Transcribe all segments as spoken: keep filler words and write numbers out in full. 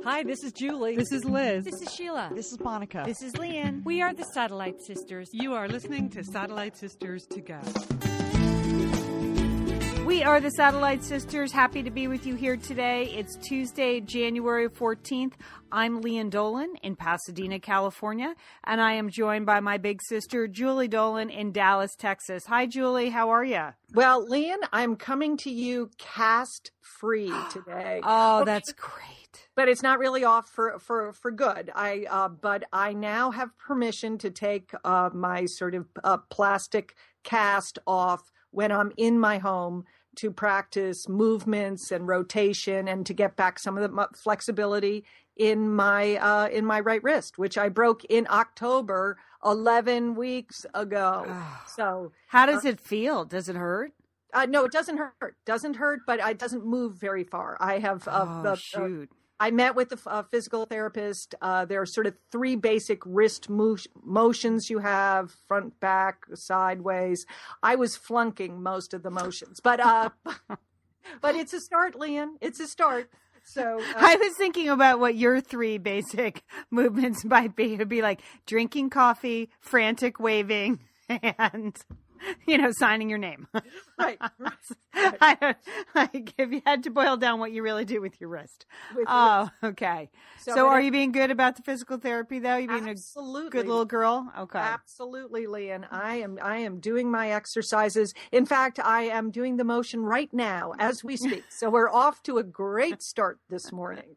Hi, this is Julie. This is Liz. This is Sheila. This is Monica. This is Leanne. We are the Satellite Sisters. You are listening to Satellite Sisters to Go. We are the Satellite Sisters. Happy to be with you here today. It's Tuesday, January fourteenth. I'm Leanne Dolan in Pasadena, California, and I am joined by my big sister, Julie Dolan in Dallas, Texas. Hi, Julie. How are you? Well, Leanne, I'm coming to you cast-free today. Oh, okay. That's great. But it's not really off for for for good. I uh, but I now have permission to take uh, my sort of uh, plastic cast off when I'm in my home to practice movements and rotation and to get back some of the flexibility in my uh, in my right wrist, which I broke in October, eleven weeks ago. So how does uh, it feel? Does it hurt? Uh, no, it doesn't hurt. Doesn't hurt, but it doesn't move very far. I have uh, oh, the, shoot. Uh, I met with the uh, physical therapist. Uh, there are sort of three basic wrist mo- motions you have: front, back, sideways. I was flunking most of the motions, but uh, but it's a start, Leanne. It's a start. So uh, I was thinking about what your three basic movements might be. It would be like drinking coffee, frantic waving, and you know, signing your name. Right. right. I don't, like if you had to boil down what you really do with your wrist. With oh, wrist. okay. So, So are it- you being good about the physical therapy, though? You being Absolutely. a good little girl? Okay. Absolutely, Leanne. I am I am doing my exercises. In fact, I am doing the motion right now as we speak. So we're off to a great start this morning.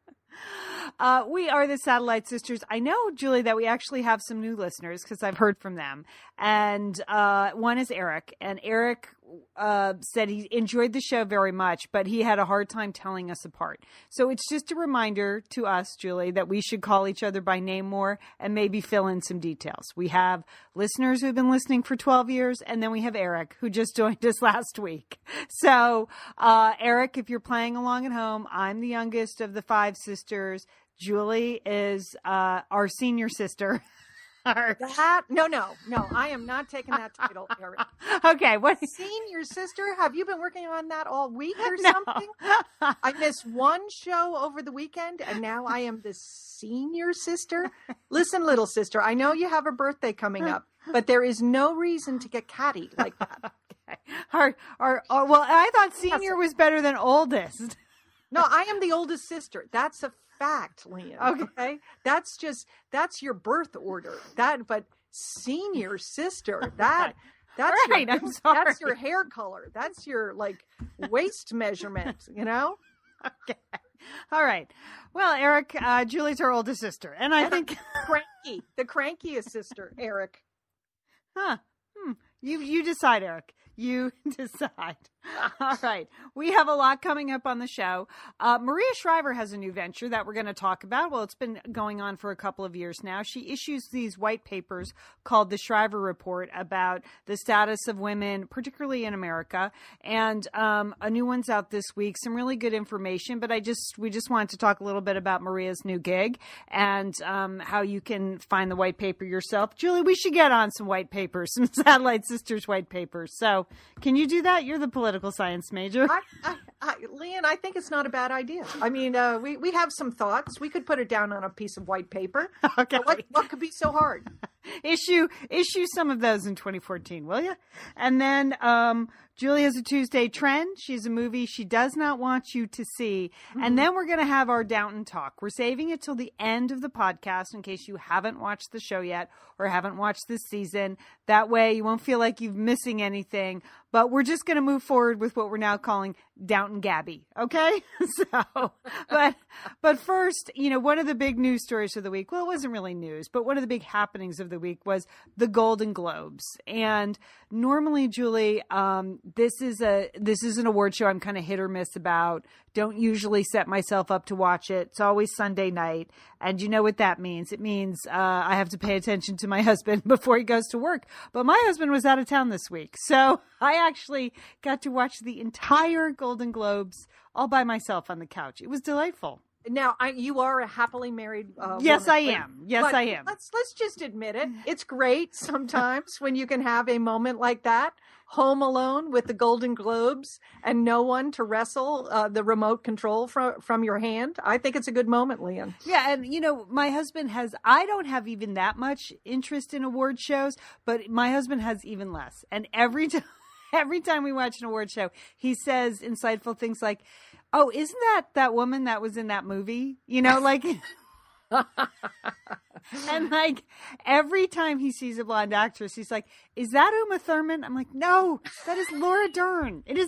Uh, we are the Satellite Sisters. I know, Julie, that we actually have some new listeners because I've heard from them. And uh, one is Eric. And Eric uh, said he enjoyed the show very much, but he had a hard time telling us apart. So it's just a reminder to us, Julie, that we should call each other by name more and maybe fill in some details. We have listeners who've been listening for twelve years, and then we have Eric, who just joined us last week. So, uh, Eric, if you're playing along at home, I'm the youngest of the five sisters. Julie is uh, our senior sister. Our... That no, no, no. I am not taking that title, Eric. Okay, what senior sister? Have you been working on that all week or No. something? I missed one show over the weekend, and now I am the senior sister. Listen, little sister, I know you have a birthday coming up, but there is no reason to get catty like that. Okay. Our, our, our, well, I thought senior was better than oldest. No, I am the oldest sister. That's a fact, Leanne. Okay. Okay. That's just, that's your birth order. That, but senior sister, that, that's, All right, your, I'm sorry. that's your hair color. That's your like waist measurement, you know? Okay. All right. Well, Eric, uh, Julie's our oldest sister. And I think, Cranky, the crankiest sister, Eric. huh, hmm, you, you decide, Eric. You decide. All right. We have a lot coming up on the show. Uh, Maria Shriver has a new venture that we're going to talk about. Well, it's been going on for a couple of years now. She issues these white papers called the Shriver Report about the status of women, particularly in America. And um, a new one's out this week. Some really good information. But I just we just wanted to talk a little bit about Maria's new gig and um, how you can find the white paper yourself. Julie, we should get on some white papers, some Satellite Sisters white papers. So can you do that? You're the political science major. I, I, I, Leanne, I think it's not a bad idea. I mean, uh, we, we have some thoughts. We could put it down on a piece of white paper. Okay. What, what could be so hard? issue issue some of those in twenty fourteen, will you? And then um, Julie has a Tuesday trend. She's a movie she does not want you to see. Mm-hmm. And then we're going to have our Downton talk. We're saving it till the end of the podcast in case you haven't watched the show yet or haven't watched this season. That way you won't feel like you're missing anything. But we're just going to move forward with what we're now calling Downton Gabby. Okay? So, but, but first, you know, one of the big news stories of the week, well, it wasn't really news, but one of the big happenings of the week was the Golden Globes. And normally, Julie, um, this is a, this is an award show I'm kind of hit or miss about. Don't usually set myself up to watch it. It's always Sunday night. And you know what that means? It means uh, I have to pay attention to my husband before he goes to work. But my husband was out of town this week. So I actually got to watch the entire Golden Globes all by myself on the couch. It was delightful. Now, I, you are a happily married. Uh, yes, woman, I but- am. Yes, but I am. Let's let's just admit it. It's great sometimes when you can have a moment like that, home alone with the Golden Globes and no one to wrestle uh, the remote control from from your hand. I think it's a good moment, Leanne. Yeah, and you know, my husband has, I don't have even that much interest in award shows, but my husband has even less. And every time, every time we watch an award show, he says insightful things like, "Oh, isn't that that woman that was in that movie?" You know, like, and like every time he sees a blonde actress, he's like, "Is that Uma Thurman?" I'm like, "No, that is Laura Dern." It is,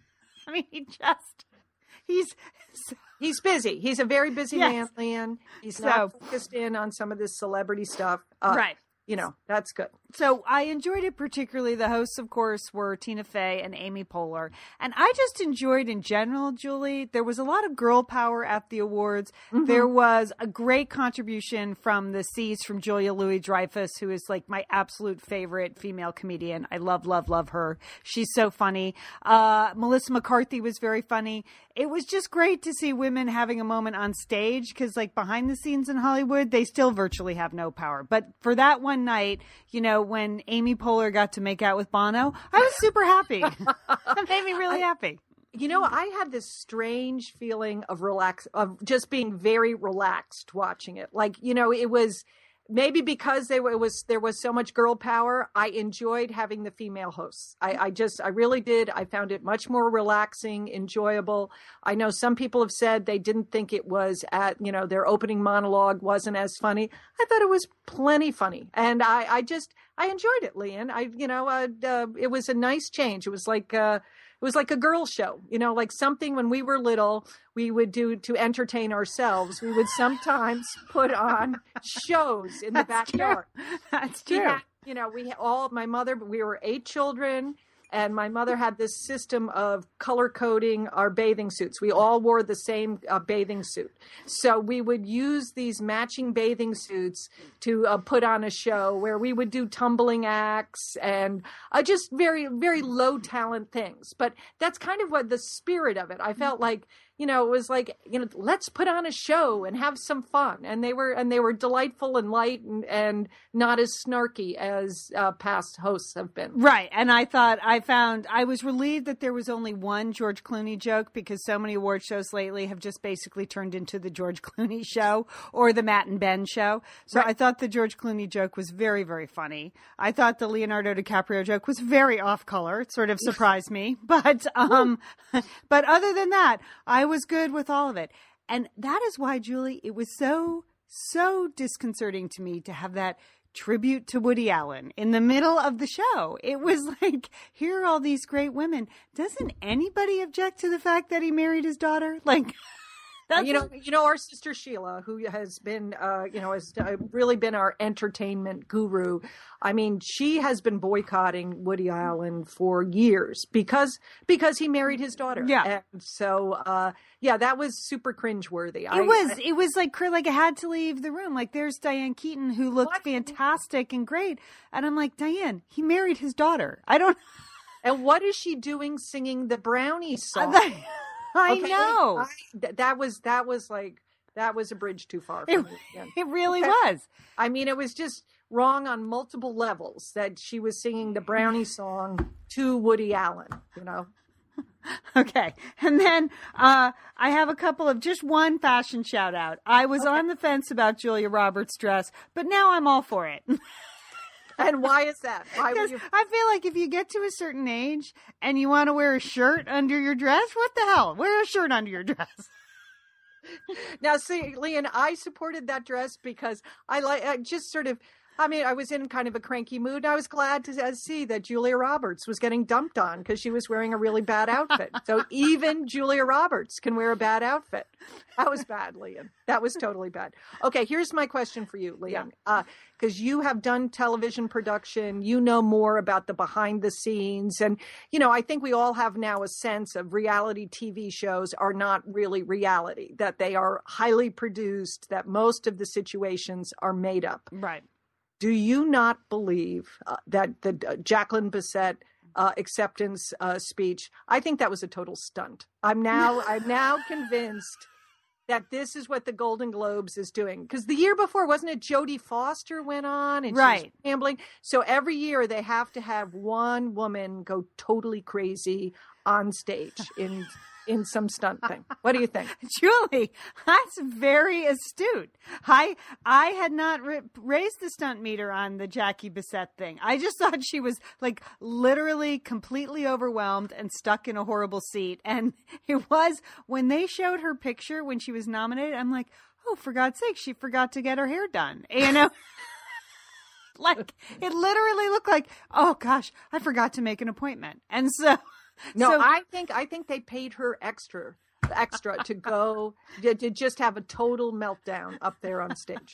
I mean, he just, he's, so, He's busy. He's a very busy Yes. man, Leanne. He's So- not focused in on some of this celebrity stuff. Uh, right. You know, that's good. So I enjoyed it particularly. The hosts, of course, were Tina Fey and Amy Poehler. And I just enjoyed in general, Julie, there was a lot of girl power at the awards. Mm-hmm. There was a great contribution from the C's, from Julia Louis-Dreyfus, who is like my absolute favorite female comedian. I love, love, love her. She's so funny. Uh, Melissa McCarthy was very funny. It was just great to see women having a moment on stage, because like behind the scenes in Hollywood, they still virtually have no power. But for that one night, you know, when Amy Poehler got to make out with Bono, I was super happy. That made me really happy. You know, I had this strange feeling of relax, of just being very relaxed watching it. Like, you know, it was maybe because there was there was so much girl power. I enjoyed having the female hosts. I, I just, I really did. I found it much more relaxing, enjoyable. I know some people have said they didn't think it was at, you know, their opening monologue wasn't as funny. I thought it was plenty funny, and I, I just, I enjoyed it, Leanne. I, you know, uh, uh, it was a nice change. It was like. Uh, It was like a girl show, you know, like something when we were little, we would do to entertain ourselves. We would sometimes put on shows in the That's backyard. true. That's We true. had, you know, we had all, my mother, we were eight children, and my mother had this system of color coding our bathing suits. We all wore the same uh, bathing suit. So we would use these matching bathing suits to uh, put on a show where we would do tumbling acts and uh, just very, very low talent things. But that's kind of what the spirit of it. I felt like, you know, it was like, you know, let's put on a show and have some fun. And they were, and they were delightful and light and, and not as snarky as uh, past hosts have been. Right. And I thought, I found, I was relieved that there was only one George Clooney joke, because so many award shows lately have just basically turned into the George Clooney show or the Matt and Ben show. So Right. I thought the George Clooney joke was very, very funny. I thought the Leonardo DiCaprio joke was very off color. It sort of surprised me. But, um, but other than that, I was good with all of it. And that is why, Julie, it was so, so disconcerting to me to have that tribute to Woody Allen in the middle of the show. It was like, here are all these great women. Doesn't anybody object to the fact that he married his daughter? Like, that's You know, you know, our sister Sheila, who has been, uh, you know, has uh, really been our entertainment guru. I mean, she has been boycotting Woody Allen for years because because he married his daughter. Yeah. And so, uh, yeah, that was super cringeworthy. It was, it was like, like I had to leave the room. Like, there's Diane Keaton, who looked What? fantastic and great. And I'm like, Diane, he married his daughter. I don't, And what is she doing singing the Brownie song? I Okay, know. I, th- that was that was like that was a bridge too far for It, me. Yeah. it really Okay. was. I mean, it was just wrong on multiple levels that she was singing the Brownie song to Woody Allen. You know. Okay. And then uh, I have a couple of just one fashion shout out. I was Okay. on the fence about Julia Roberts' dress, but now I'm all for it. And why is that? Why would Because you? I feel like if you get to a certain age and you want to wear a shirt under your dress, what the hell? Wear a shirt under your dress. Now, see, Leon, I supported that dress because I like I just sort of. I mean, I was in kind of a cranky mood. I was glad to uh, see that Julia Roberts was getting dumped on because she was wearing a really bad outfit. So even Julia Roberts can wear a bad outfit. That was bad, Leon. That was totally bad. Okay, here's my question for you, Leon. Because you have done television production, you know more about the behind the scenes. And, you know, I think we all have now a sense of reality T V shows are not really reality, that they are highly produced, that most of the situations are made up. Right. Do you not believe uh, that the uh, Jacqueline Bisset uh, acceptance uh, speech? I think that was a total stunt. I'm now I'm now convinced that this is what the Golden Globes is doing. Because the year before, wasn't it Jodie Foster went on and right. she was gambling? So every year they have to have one woman go totally crazy on stage in in some stunt thing. What do you think? Julie, that's very astute. I I had not ra- raised the stunt meter on the Jackie Bissett thing. I just thought she was like literally completely overwhelmed and stuck in a horrible seat. And it was when they showed her picture when she was nominated, I'm like, oh, for God's sake, she forgot to get her hair done. You know? Like, it literally looked like, oh gosh, I forgot to make an appointment. And so... No, so, I think I think they paid her extra, extra to go to, to just have a total meltdown up there on stage.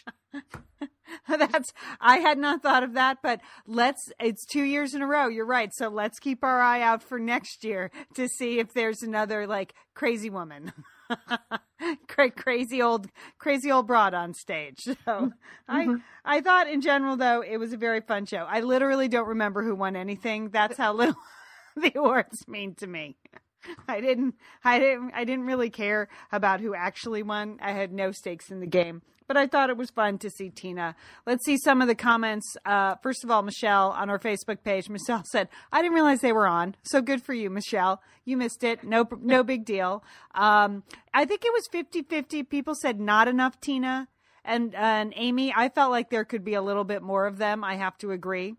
That's I had not thought of that, but let's. It's two years in a row. You're right. So let's keep our eye out for next year to see if there's another like crazy woman, crazy old, crazy old broad on stage. So mm-hmm. I I thought in general though it was a very fun show. I literally don't remember who won anything. That's how little. The awards mean to me. I didn't, I didn't, I didn't really care about who actually won. I had no stakes in the game, but I thought it was fun to see Tina. Let's see some of the comments. Uh, first of all, Michelle on our Facebook page, Michelle said, "I didn't realize they were on. So good for you, Michelle. You missed it. No, no big deal." Um, I think it was fifty-fifty. People said not enough Tina and, uh, and Amy. I felt like there could be a little bit more of them. I have to agree.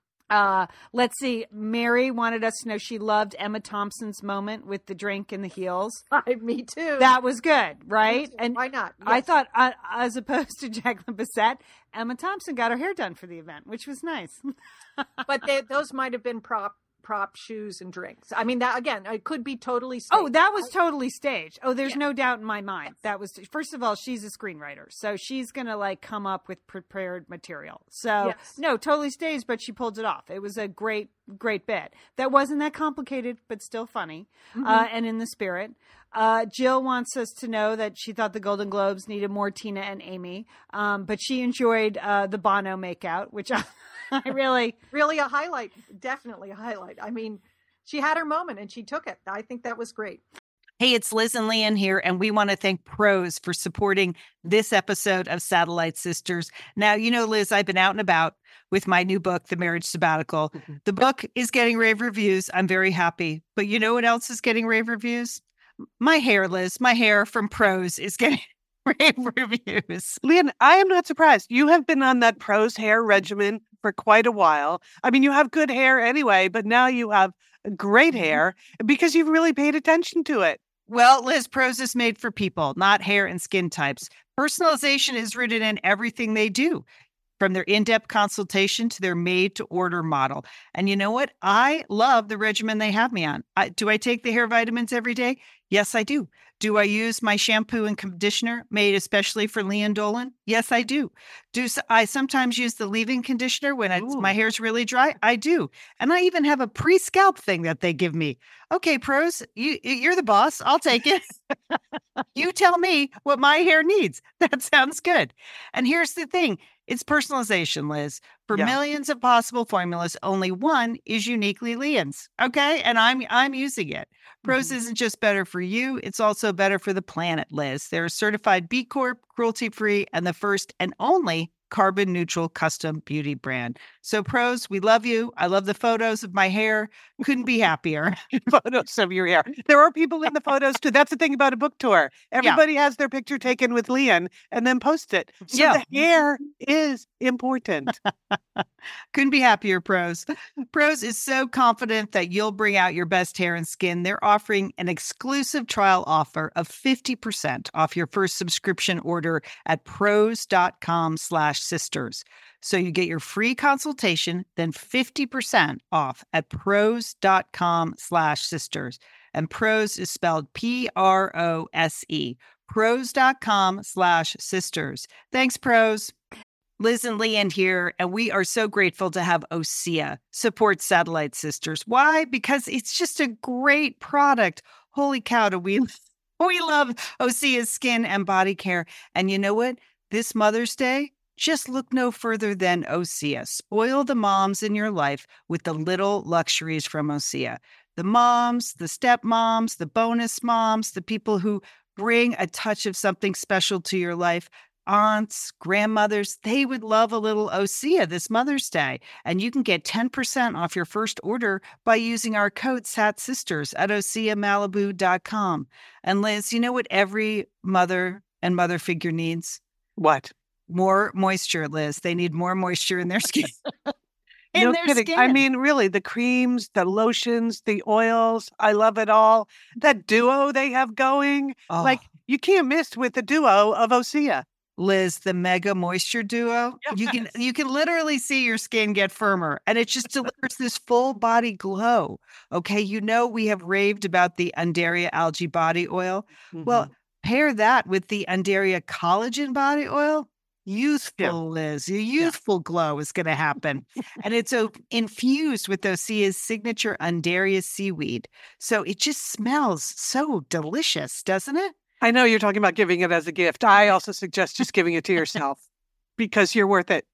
Uh, let's see. Mary wanted us to know she loved Emma Thompson's moment with the drink and the heels. Me too. That was good, right? And why not? Yes. I thought, uh, as opposed to Jacqueline Bisset, Emma Thompson got her hair done for the event, which was nice. But they, those might have been prop prop shoes and drinks. I mean, that again, it could be totally staged. Oh, that was totally staged. Oh, there's yeah. no doubt in my mind. That was, first of all, she's a screenwriter. So she's going to like come up with prepared material. So yes. no, totally staged, but she pulled it off. It was a great, great bit. That wasn't that complicated, but still funny. Mm-hmm. Uh, and in the spirit. Uh, Jill wants us to know that she thought the Golden Globes needed more Tina and Amy. Um, but she enjoyed, uh, the Bono makeout, which I, I really, really a highlight. Definitely a highlight. I mean, she had her moment and she took it. I think that was great. Hey, it's Liz and Leanne here, and we want to thank Prose for supporting this episode of Satellite Sisters. Now, you know, Liz, I've been out and about with my new book, The Marriage Sabbatical. Mm-hmm. The book is getting rave reviews. I'm very happy. But you know what else is getting rave reviews? My hair, Liz. My hair from Prose is getting rave reviews. Leanne, I am not surprised. You have been on that Prose hair regimen for quite a while. I mean, you have good hair anyway, but now you have great hair because you've really paid attention to it. Well, Liz, Prose is made for people, not hair and skin types. Personalization is rooted in everything they do, from their in-depth consultation to their made-to-order model. And you know what? I love the regimen they have me on. I, do I take the hair vitamins every day? Yes, I do. Do I use my shampoo and conditioner made especially for Leanne Dolan? Yes, I do. Do I sometimes use the leave-in conditioner when it's, my hair's really dry? I do. And I even have a pre-scalp thing that they give me. Okay, Prose, you, you're the boss. I'll take it. You tell me what my hair needs. That sounds good. And here's the thing. It's personalization, Liz. For yeah. millions of possible formulas, only one is uniquely Leanne's. Okay? And I'm I'm using it. Prose mm-hmm. isn't just better for you, it's also better for the planet, Liz. They're a certified B Corp, cruelty-free, and the first and only carbon neutral custom beauty brand. So Prose, we love you. I love the photos of my hair. Couldn't be happier. Photos of your hair. There are people in the photos too. That's the thing about a book tour. Everybody yeah. has their picture taken with Leanne and then post it. So yeah. the hair is important. Couldn't be happier, Prose. Prose is so confident that you'll bring out your best hair and skin. They're offering an exclusive trial offer of fifty percent off your first subscription order at prose.com slash sisters. So you get your free consultation, then fifty percent off at prose.com slash sisters. And Prose is spelled P R O S E. Prose.com slash sisters. Thanks, Prose. Liz and Leanne here, and we are so grateful to have Osea support Satellite Sisters. Why? Because it's just a great product. Holy cow, do we, we love Osea's skin and body care. And you know what? This Mother's Day, just look no further than Osea. Spoil the moms in your life with the little luxuries from Osea. The moms, the stepmoms, the bonus moms, the people who bring a touch of something special to your life. Aunts, grandmothers, they would love a little Osea this Mother's Day. And you can get ten percent off your first order by using our code S A T Sisters at osea malibu dot com. And Liz, you know what every mother and mother figure needs? What? More moisture, Liz. They need more moisture in their skin. in No their kidding. skin. I mean, really, the creams, the lotions, the oils, I love it all. That duo they have going, Oh. like you can't miss with the duo of Osea. Liz, the Mega Moisture Duo. You can Yes. you can literally see your skin get firmer, and it just delivers this full body glow. Okay, you know we have raved about the Undaria Algae Body Oil. Well, Mhm. pair that with the Undaria Collagen Body Oil. Youthful, Yeah. Liz. A youthful glow is going to happen, and it's uh, infused with Osea's signature Undaria seaweed, so it just smells so delicious, doesn't it? I know you're talking about giving it as a gift. I also suggest just giving it to yourself because you're worth it.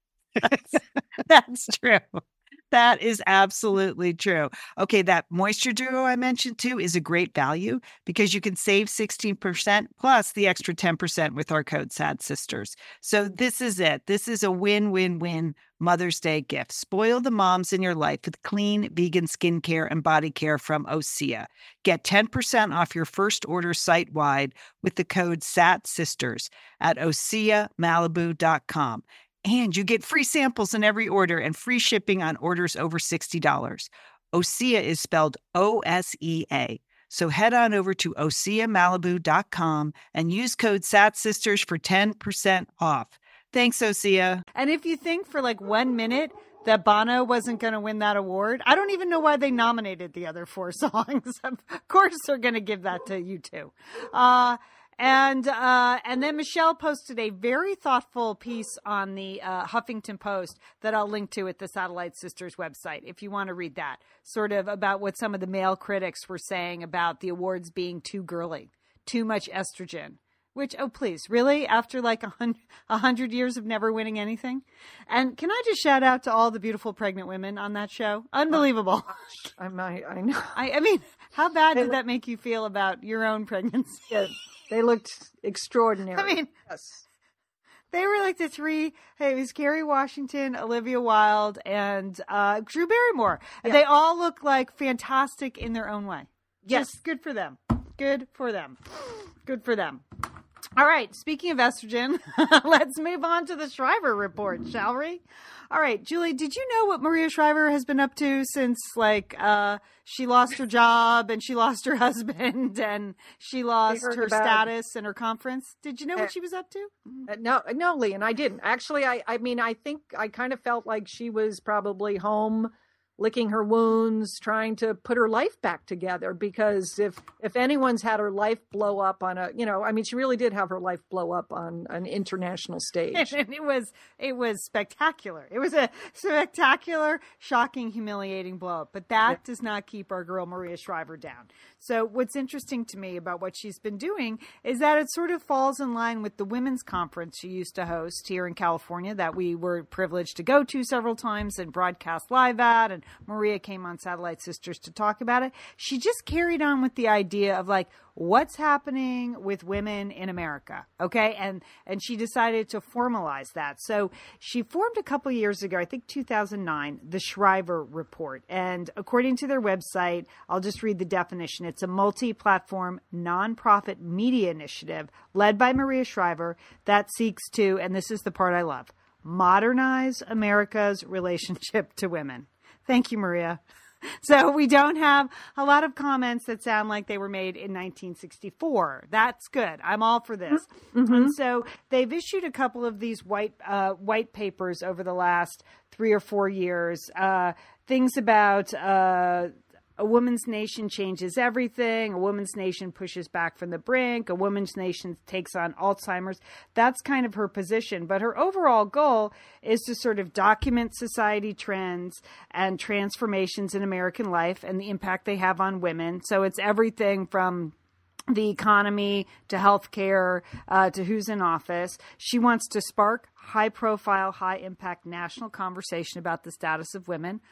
That's true. That is absolutely true. Okay, that moisture duo I mentioned too is a great value because you can save sixteen percent plus the extra ten percent with our code S A D Sisters. So this is it. This is a win-win-win Mother's Day gift. Spoil the moms in your life with clean vegan skincare and body care from Osea. Get ten percent off your first order site-wide with the code S A T Sisters at osea malibu dot com. And you get free samples in every order and free shipping on orders over sixty dollars. Osea is spelled O S E A. So head on over to osea malibu dot com and use code S A T Sisters for ten percent off. Thanks, Osea. And if you think for like one minute that Bono wasn't going to win that award, I don't even know why they nominated the other four songs. Of course they're going to give that to you two. Uh, And uh, and then Michelle posted a very thoughtful piece on the uh, Huffington Post that I'll link to at the Satellite Sisters website if you want to read that, sort of about what some of the male critics were saying about the awards being too girly, too much estrogen. Which, oh, please, really? After like a hundred, a hundred years of never winning anything? And can I just shout out to all the beautiful pregnant women on that show? Unbelievable. I might, I know. I, I mean, how bad did that make you feel about your own pregnancy? Yeah, they looked extraordinary. I mean, yes. they were like the three. Hey, it was Kerry Washington, Olivia Wilde, and uh, Drew Barrymore. Yeah. They all look like fantastic in their own way. Yes. Just good for them. Good for them. Good for them. All right. Speaking of estrogen, let's move on to the Shriver report, shall we? All right, Julie, did you know what Maria Shriver has been up to since, like, uh, she lost her job and she lost her husband and she lost heard her about- status and her conference? Did you know Uh, what she was up to? Uh, no, no, Lee, and I didn't. Actually, I, I mean, I think I kind of felt like she was probably home licking her wounds, trying to put her life back together. Because if if anyone's had her life blow up on a, you know, I mean, she really did have her life blow up on an international stage. And it was it was spectacular. It was a spectacular, shocking, humiliating blow up. But that Yeah. does not keep our girl Maria Shriver down. So what's interesting to me about what she's been doing is that it sort of falls in line with the women's conference she used to host here in California that we were privileged to go to several times and broadcast live at, and Maria came on Satellite Sisters to talk about it. She just carried on with the idea of like, what's happening with women in America? Okay. And, and she decided to formalize that. So she formed a couple years ago, I think two thousand nine, the Shriver Report. And according to their website, I'll just read the definition. It's a multi-platform nonprofit media initiative led by Maria Shriver that seeks to, and this is the part I love, modernize America's relationship to women. Thank you, Maria. So we don't have a lot of comments that sound like they were made in nineteen sixty-four. That's good. I'm all for this. Mm-hmm. And so they've issued a couple of these white uh, white papers over the last three or four years. Uh, things about uh, a woman's nation changes everything. A woman's nation pushes back from the brink. A woman's nation takes on Alzheimer's. That's kind of her position. But her overall goal is to sort of document society trends and transformations in American life and the impact they have on women. So it's everything from the economy to healthcare uh, to who's in office. She wants to spark high-profile, high-impact national conversation about the status of women.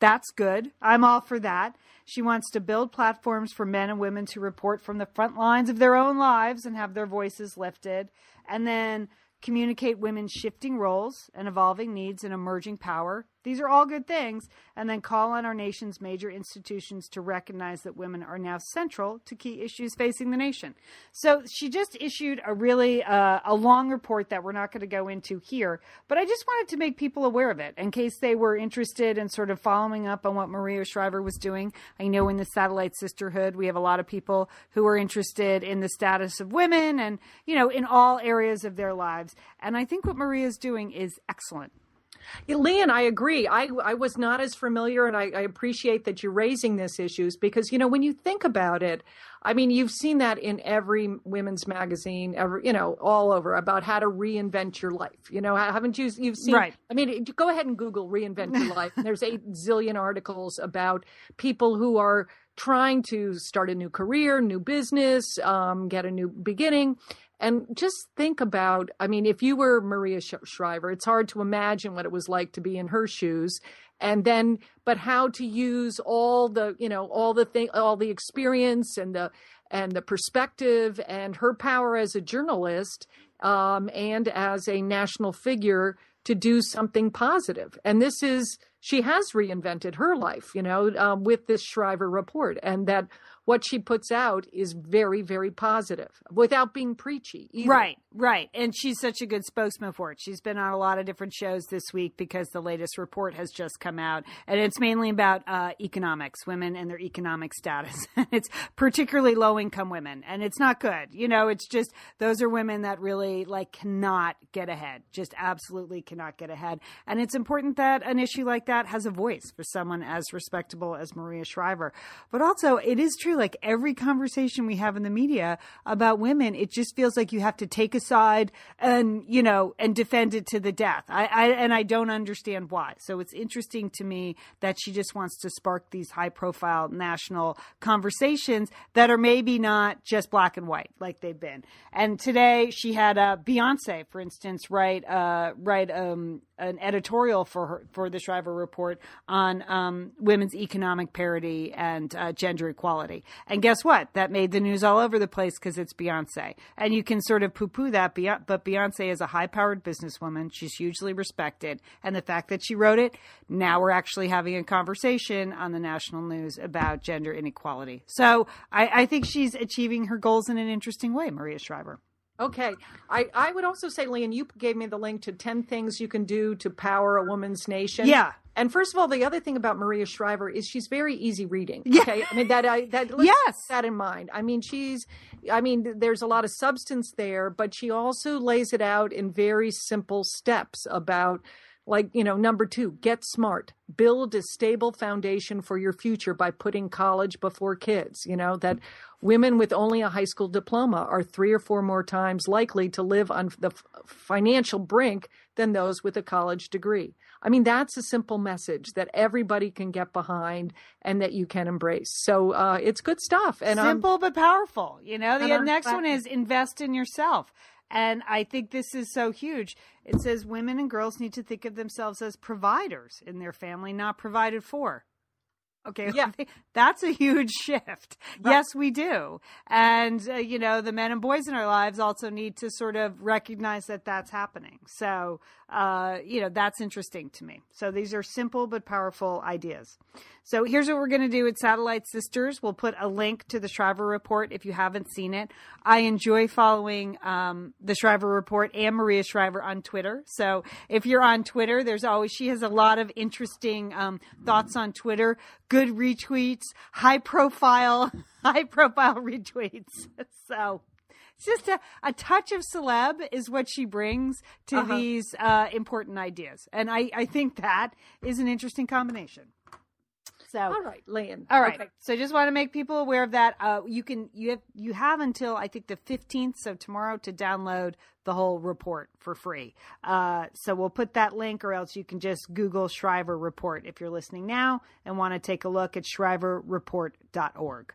That's good. I'm all for that. She wants to build platforms for men and women to report from the front lines of their own lives and have their voices lifted. And then communicate women's shifting roles and evolving needs and emerging power. These are all good things. And then call on our nation's major institutions to recognize that women are now central to key issues facing the nation. So she just issued a really uh, a long report that we're not going to go into here, but I just wanted to make people aware of it in case they were interested in sort of following up on what Maria Shriver was doing. I know in the Satellite Sisterhood, we have a lot of people who are interested in the status of women and, you know, in all areas of their lives. And I think what Maria is doing is excellent. Yeah, Lian, I agree. I, I was not as familiar, and I, I appreciate that you're raising these issues because, you know, when you think about it, I mean, you've seen that in every women's magazine, every, you know, all over about how to reinvent your life. You know, haven't you, you've seen, right. I mean, go ahead and Google reinvent your life. And there's eight zillion articles about people who are trying to start a new career, new business, um, get a new beginning. And just think about, I mean, if you were Maria Shriver, it's hard to imagine what it was like to be in her shoes. And then, but how to use all the, you know, all the thing, all the experience and the, and the perspective and her power as a journalist um, and as a national figure to do something positive. And this is, she has reinvented her life, you know, um, with this Shriver report, and that what she puts out is very, very positive without being preachy either. Right, right. And she's such a good spokesman for it. She's been on a lot of different shows this week because the latest report has just come out. And it's mainly about uh, economics, women and their economic status. It's particularly low-income women. And it's not good. You know, it's just those are women that really, like, cannot get ahead. Just absolutely cannot get ahead. And it's important that an issue like that has a voice for someone as respectable as Maria Shriver. But also, it is true. Like every conversation we have in the media about women, it just feels like you have to take a side and, you know, and defend it to the death. I, I and I don't understand why. So it's interesting to me that she just wants to spark these high profile national conversations that are maybe not just black and white like they've been. And today she had uh, Beyonce, for instance, write uh, write um, an editorial for her, for the Shriver report on um, women's economic parity and uh, gender equality. And guess what? That made the news all over the place because it's Beyonce. And you can sort of poo-poo that, but Beyonce is a high-powered businesswoman. She's hugely respected. And the fact that she wrote it, now we're actually having a conversation on the national news about gender inequality. So I, I think she's achieving her goals in an interesting way, Maria Shriver. Okay. I, I would also say, Lian, you gave me the link to ten things you can do to power a woman's nation. Yeah. And first of all, the other thing about Maria Shriver is she's very easy reading. Yeah. Okay. I mean, that, I, that, let's yes. keep that in mind. I mean, she's, I mean, there's a lot of substance there, but she also lays it out in very simple steps about, like, you know, number two, get smart, build a stable foundation for your future by putting college before kids. You know, that women with only a high school diploma are three or four more times likely to live on the financial brink than those with a college degree. I mean, that's a simple message that everybody can get behind and that you can embrace. So uh, it's good stuff. And simple but powerful. You know, the I'm next glad- one is invest in yourself. And I think this is so huge. It says women and girls need to think of themselves as providers in their family, not provided for. Okay, yeah. That's a huge shift. Right. Yes, we do. And, uh, you know, the men and boys in our lives also need to sort of recognize that that's happening. So, uh, you know, that's interesting to me. So these are simple but powerful ideas. So here's what we're going to do at Satellite Sisters. We'll put a link to the Shriver Report if you haven't seen it. I enjoy following um, the Shriver Report and Maria Shriver on Twitter. So if you're on Twitter, there's always, she has a lot of interesting um, thoughts on Twitter, good retweets, high profile, high profile retweets. So it's just a, a touch of celeb is what she brings to uh-huh. these uh, important ideas. And I, I think that is an interesting combination. So, all right, Lian. All right. Okay. So just want to make people aware of that. Uh, you can you have you have until I think the fifteenth, so tomorrow, to download the whole report for free. Uh, so we'll put that link, or else you can just Google Shriver Report if you're listening now and want to take a look at shriver report dot org.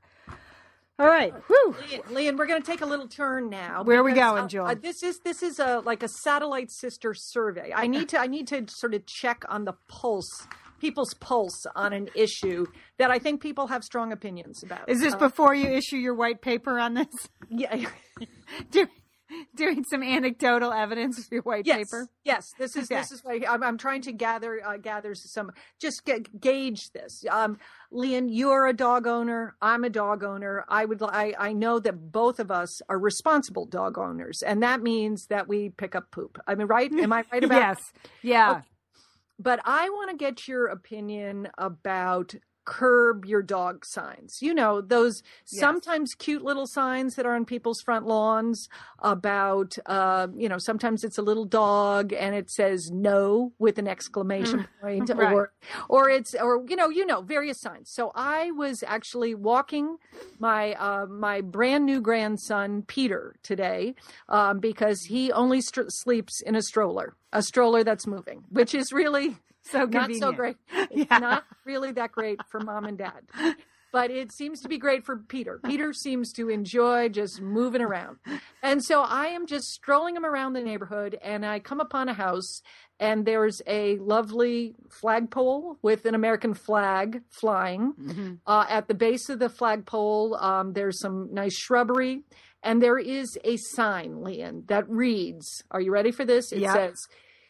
All right. Whew. Lian, Lian, we're going to take a little turn now. Where are we because, going, uh, Joel? Uh, this is this is a like a Satellite Sister survey. I need to I need to sort of check on the pulse people's pulse on an issue that I think people have strong opinions about. Is this Uh, before you issue your white paper on this? yeah. Do, doing some anecdotal evidence for your white Yes, paper? yes. This is Okay. this is why I'm, I'm trying to gather uh, gather some just ga- gauge this. Um, Leon, you're a dog owner. I'm a dog owner. I would I I know that both of us are responsible dog owners, and that means that we pick up poop. I mean, right? Am I right about? Yes. Yeah. Okay. But I want to get your opinion about curb your dog signs. You know, those Yes. sometimes cute little signs that are on people's front lawns about, uh, you know, sometimes it's a little dog and it says no with an exclamation point, Right. or, or it's, or, you know, you know, various signs. So I was actually walking my, uh, my brand new grandson, Peter, today, um, because he only str- sleeps in a stroller, a stroller that's moving, which is really So not convenient. so great. It's Yeah. not really that great for mom and dad, but it seems to be great for Peter. Peter seems to enjoy just moving around. And so I am just strolling him around the neighborhood, and I come upon a house, and there's a lovely flagpole with an American flag flying. Mm-hmm. Uh, at the base of the flagpole, um, there's some nice shrubbery, and there is a sign, Leon, that reads, are you ready for this? It Yeah. says,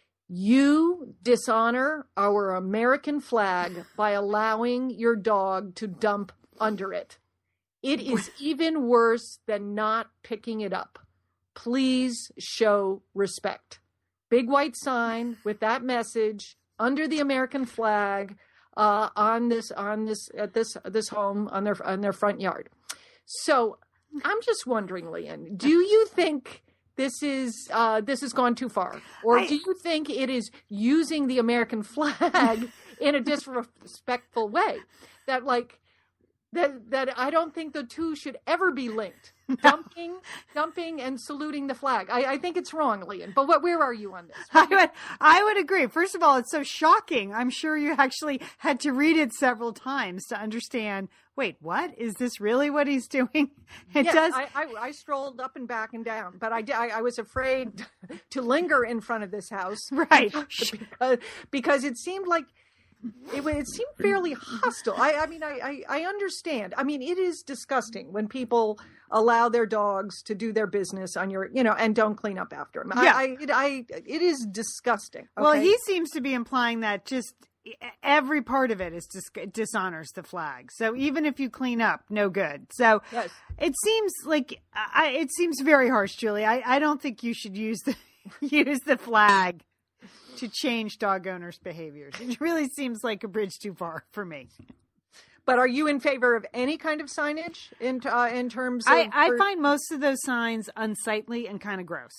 "You dishonor our American flag by allowing your dog to dump under it. It is even worse than not picking it up. Please show respect." Big white sign with that message under the American flag uh, on this on this at this this home on their on their front yard. So I'm just wondering, Leon, do you think this is uh, this has gone too far, or I- do you think it is using the American flag in a disrespectful way? That like that that I don't think the two should ever be linked. Dumping, dumping, and saluting the flag. I, I think it's wrong, Leon. But what? Where are you on this? I would, I would agree. First of all, it's so shocking. I'm sure you actually had to read it several times to understand. Wait, what is this really what he's doing? It Yes, does. I, I, I strolled up and back and down, but I, di- I, I was afraid to linger in front of this house, Right. because, because it seemed like it, wa- it seemed fairly hostile. I, I mean, I, I, I understand. I mean, it is disgusting when people allow their dogs to do their business on your, you know, and don't clean up after them. Yeah. I, I, it, I, it is disgusting. Well, okay? he seems to be implying that just every part of it is dis- dishonors the flag. So even if you clean up, no good. So Yes. it seems like I, it seems very harsh, Julie. I, I don't think you should use the use the flag to change dog owners' behaviors. It really seems like a bridge too far for me. But are you in favor of any kind of signage in uh, in terms of? I, I for- find most of those signs unsightly and kind of gross.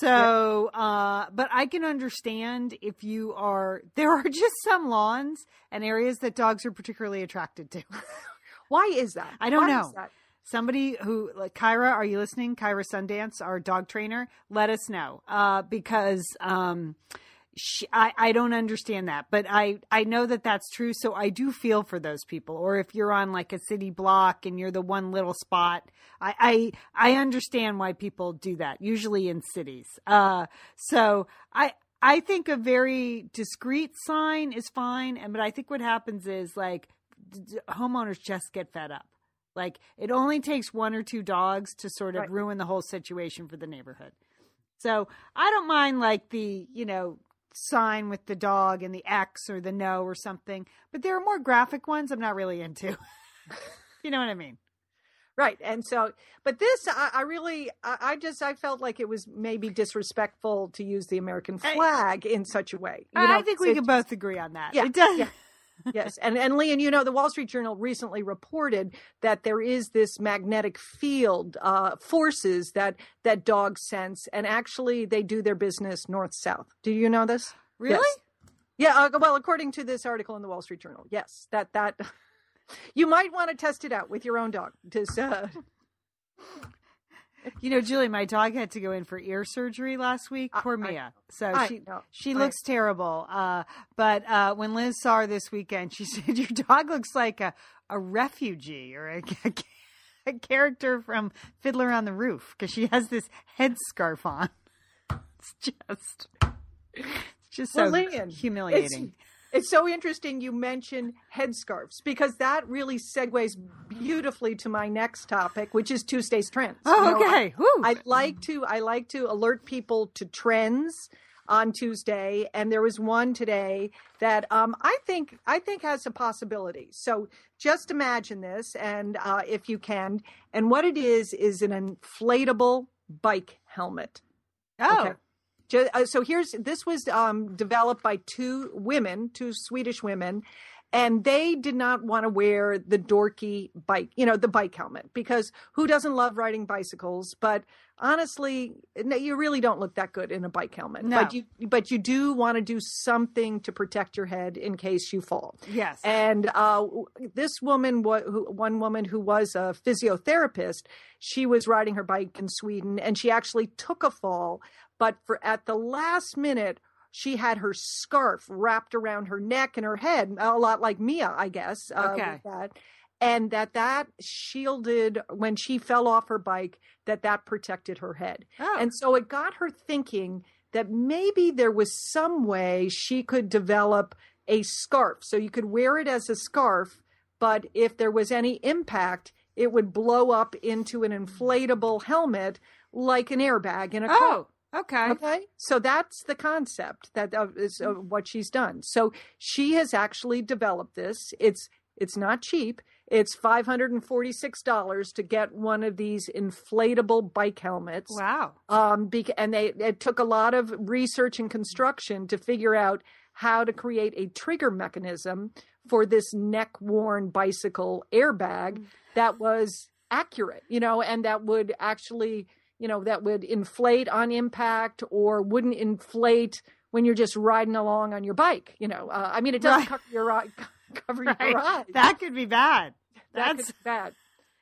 So, uh, but I can understand if you are, there are just some lawns and areas that dogs are particularly attracted to. Why is that? I don't Why know. is that? Somebody who, like Kyra, are you listening? Kyra Sundance, our dog trainer, let us know. Uh, because, um, She, I, I don't understand that, but I, I know that that's true. So I do feel for those people. Or if you're on like a city block and you're the one little spot, I, I, I understand why people do that, usually in cities. Uh, so I, I think a very discreet sign is fine. And, but I think what happens is like d- d- homeowners just get fed up. Like it only takes one or two dogs to sort of Right. ruin the whole situation for the neighborhood. So I don't mind like the, you know, sign with the dog and the X or the no or something, but there are more graphic ones I'm not really into. You know what I mean? Right. And so, but this, I, I really, I, I just, I felt like it was maybe disrespectful to use the American flag in such a way. You I know, think we it- could both agree on that. Yeah, It does. yeah. Yes. And, and Leon, you know, the Wall Street Journal recently reported that there is this magnetic field, uh, forces that, that dogs sense, and actually they do their business north-south. Do you know this? Really? Yes. Yeah. Uh, well, according to this article in the Wall Street Journal, yes, that, that you might want to test it out with your own dog. Just, uh, You know, Julie, my dog had to go in for ear surgery last week. Poor I- Mia. So I she know. she I- looks terrible. Uh, but uh, when Liz saw her this weekend, she said, "Your dog looks like a, a refugee or a, a, a character from Fiddler on the Roof because she has this headscarf on." It's just, it's just so Well, Leon, humiliating. It's so interesting you mention headscarves because that really segues beautifully to my next topic, which is Tuesday's trends. Oh, You know, okay. I, Woo. I like to I like to alert people to trends on Tuesday, and there was one today that um, I think I think has a possibility. So just imagine this, and uh, if you can, and what it is is an inflatable bike helmet. Oh. Okay. Ju- uh, So here's this was um, developed by two women, two Swedish women, and they did not want to wear the dorky bike, you know, the bike helmet, because who doesn't love riding bicycles? But honestly, no, you really don't look that good in a bike helmet. No. But you, but you do want to do something to protect your head in case you fall. Yes. And uh, this woman, wa- who, one woman who was a physiotherapist, she was riding her bike in Sweden, and she actually took a fall. But for at the last minute, she had her scarf wrapped around her neck and her head, a lot like Mia, I guess. Uh, Okay. with that. And that that shielded, when she fell off her bike, that that protected her head. Oh. And so it got her thinking that maybe there was some way she could develop a scarf. So you could wear it as a scarf, but if there was any impact, it would blow up into an inflatable helmet like an airbag in a car. Oh, okay. Okay, so that's the concept that uh, is uh, what she's done. So she has actually developed this. It's it's not cheap. It's five hundred and forty six dollars to get one of these inflatable bike helmets. Wow. Um, bec- and they it took a lot of research and construction to figure out how to create a trigger mechanism for this neck worn bicycle airbag that was accurate, you know, and that would actually, you know, that would inflate on impact or wouldn't inflate when you're just riding along on your bike. You know, uh, I mean, it doesn't Right. cover your eye, cover your Right. eyes. That could be bad. That That's could be bad.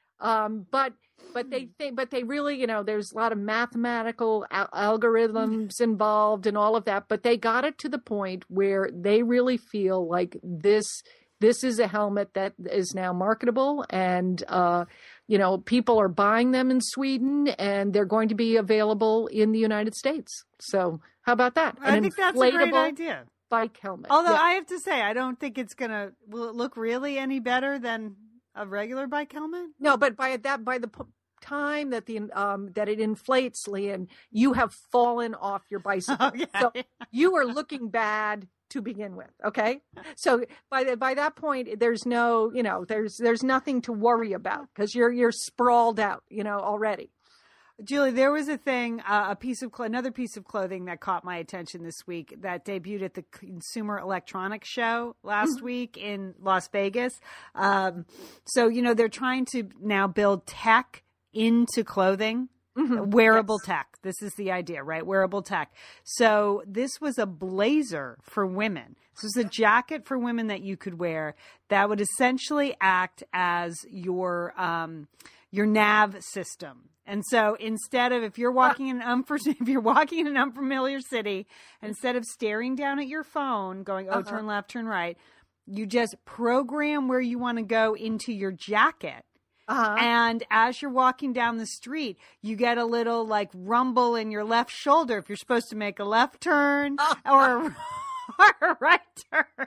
Um, but but they think, but they really, you know, there's a lot of mathematical al- algorithms involved and all of that. But they got it to the point where they really feel like this this is a helmet that is now marketable, and uh, you know, people are buying them in Sweden, and they're going to be available in the United States. So how about that? I An think that's a great inflatable idea. bike helmet. Although Yeah. I have to say, I don't think it's gonna. Will it look really any better than a regular bike helmet? No, but by that, by the p- time that the um that it inflates, Leanne, you have fallen off your bicycle. Okay. So you are looking bad to begin with. Okay, so by the, by that point, there's no, you know, there's there's nothing to worry about because you're you're sprawled out, you know, already. Julie, there was a thing, uh, a piece of cl- another piece of clothing that caught my attention this week that debuted at the Consumer Electronics Show last week in Las Vegas. Um, so, you know, they're trying to now build tech into clothing, Mhm. wearable Yes. tech. This is the idea, right? Wearable tech. So this was a blazer for women. This was a jacket for women that you could wear that would essentially act as your um, your nav system. And so instead of, if you're walking in an unfamiliar, if you're walking in an unfamiliar city, instead of staring down at your phone going, oh, Uh-huh. turn left, turn right, you just program where you want to go into your jacket. Uh-huh. And as you're walking down the street, you get a little like rumble in your left shoulder if you're supposed to make a left turn or, a, or a right turn.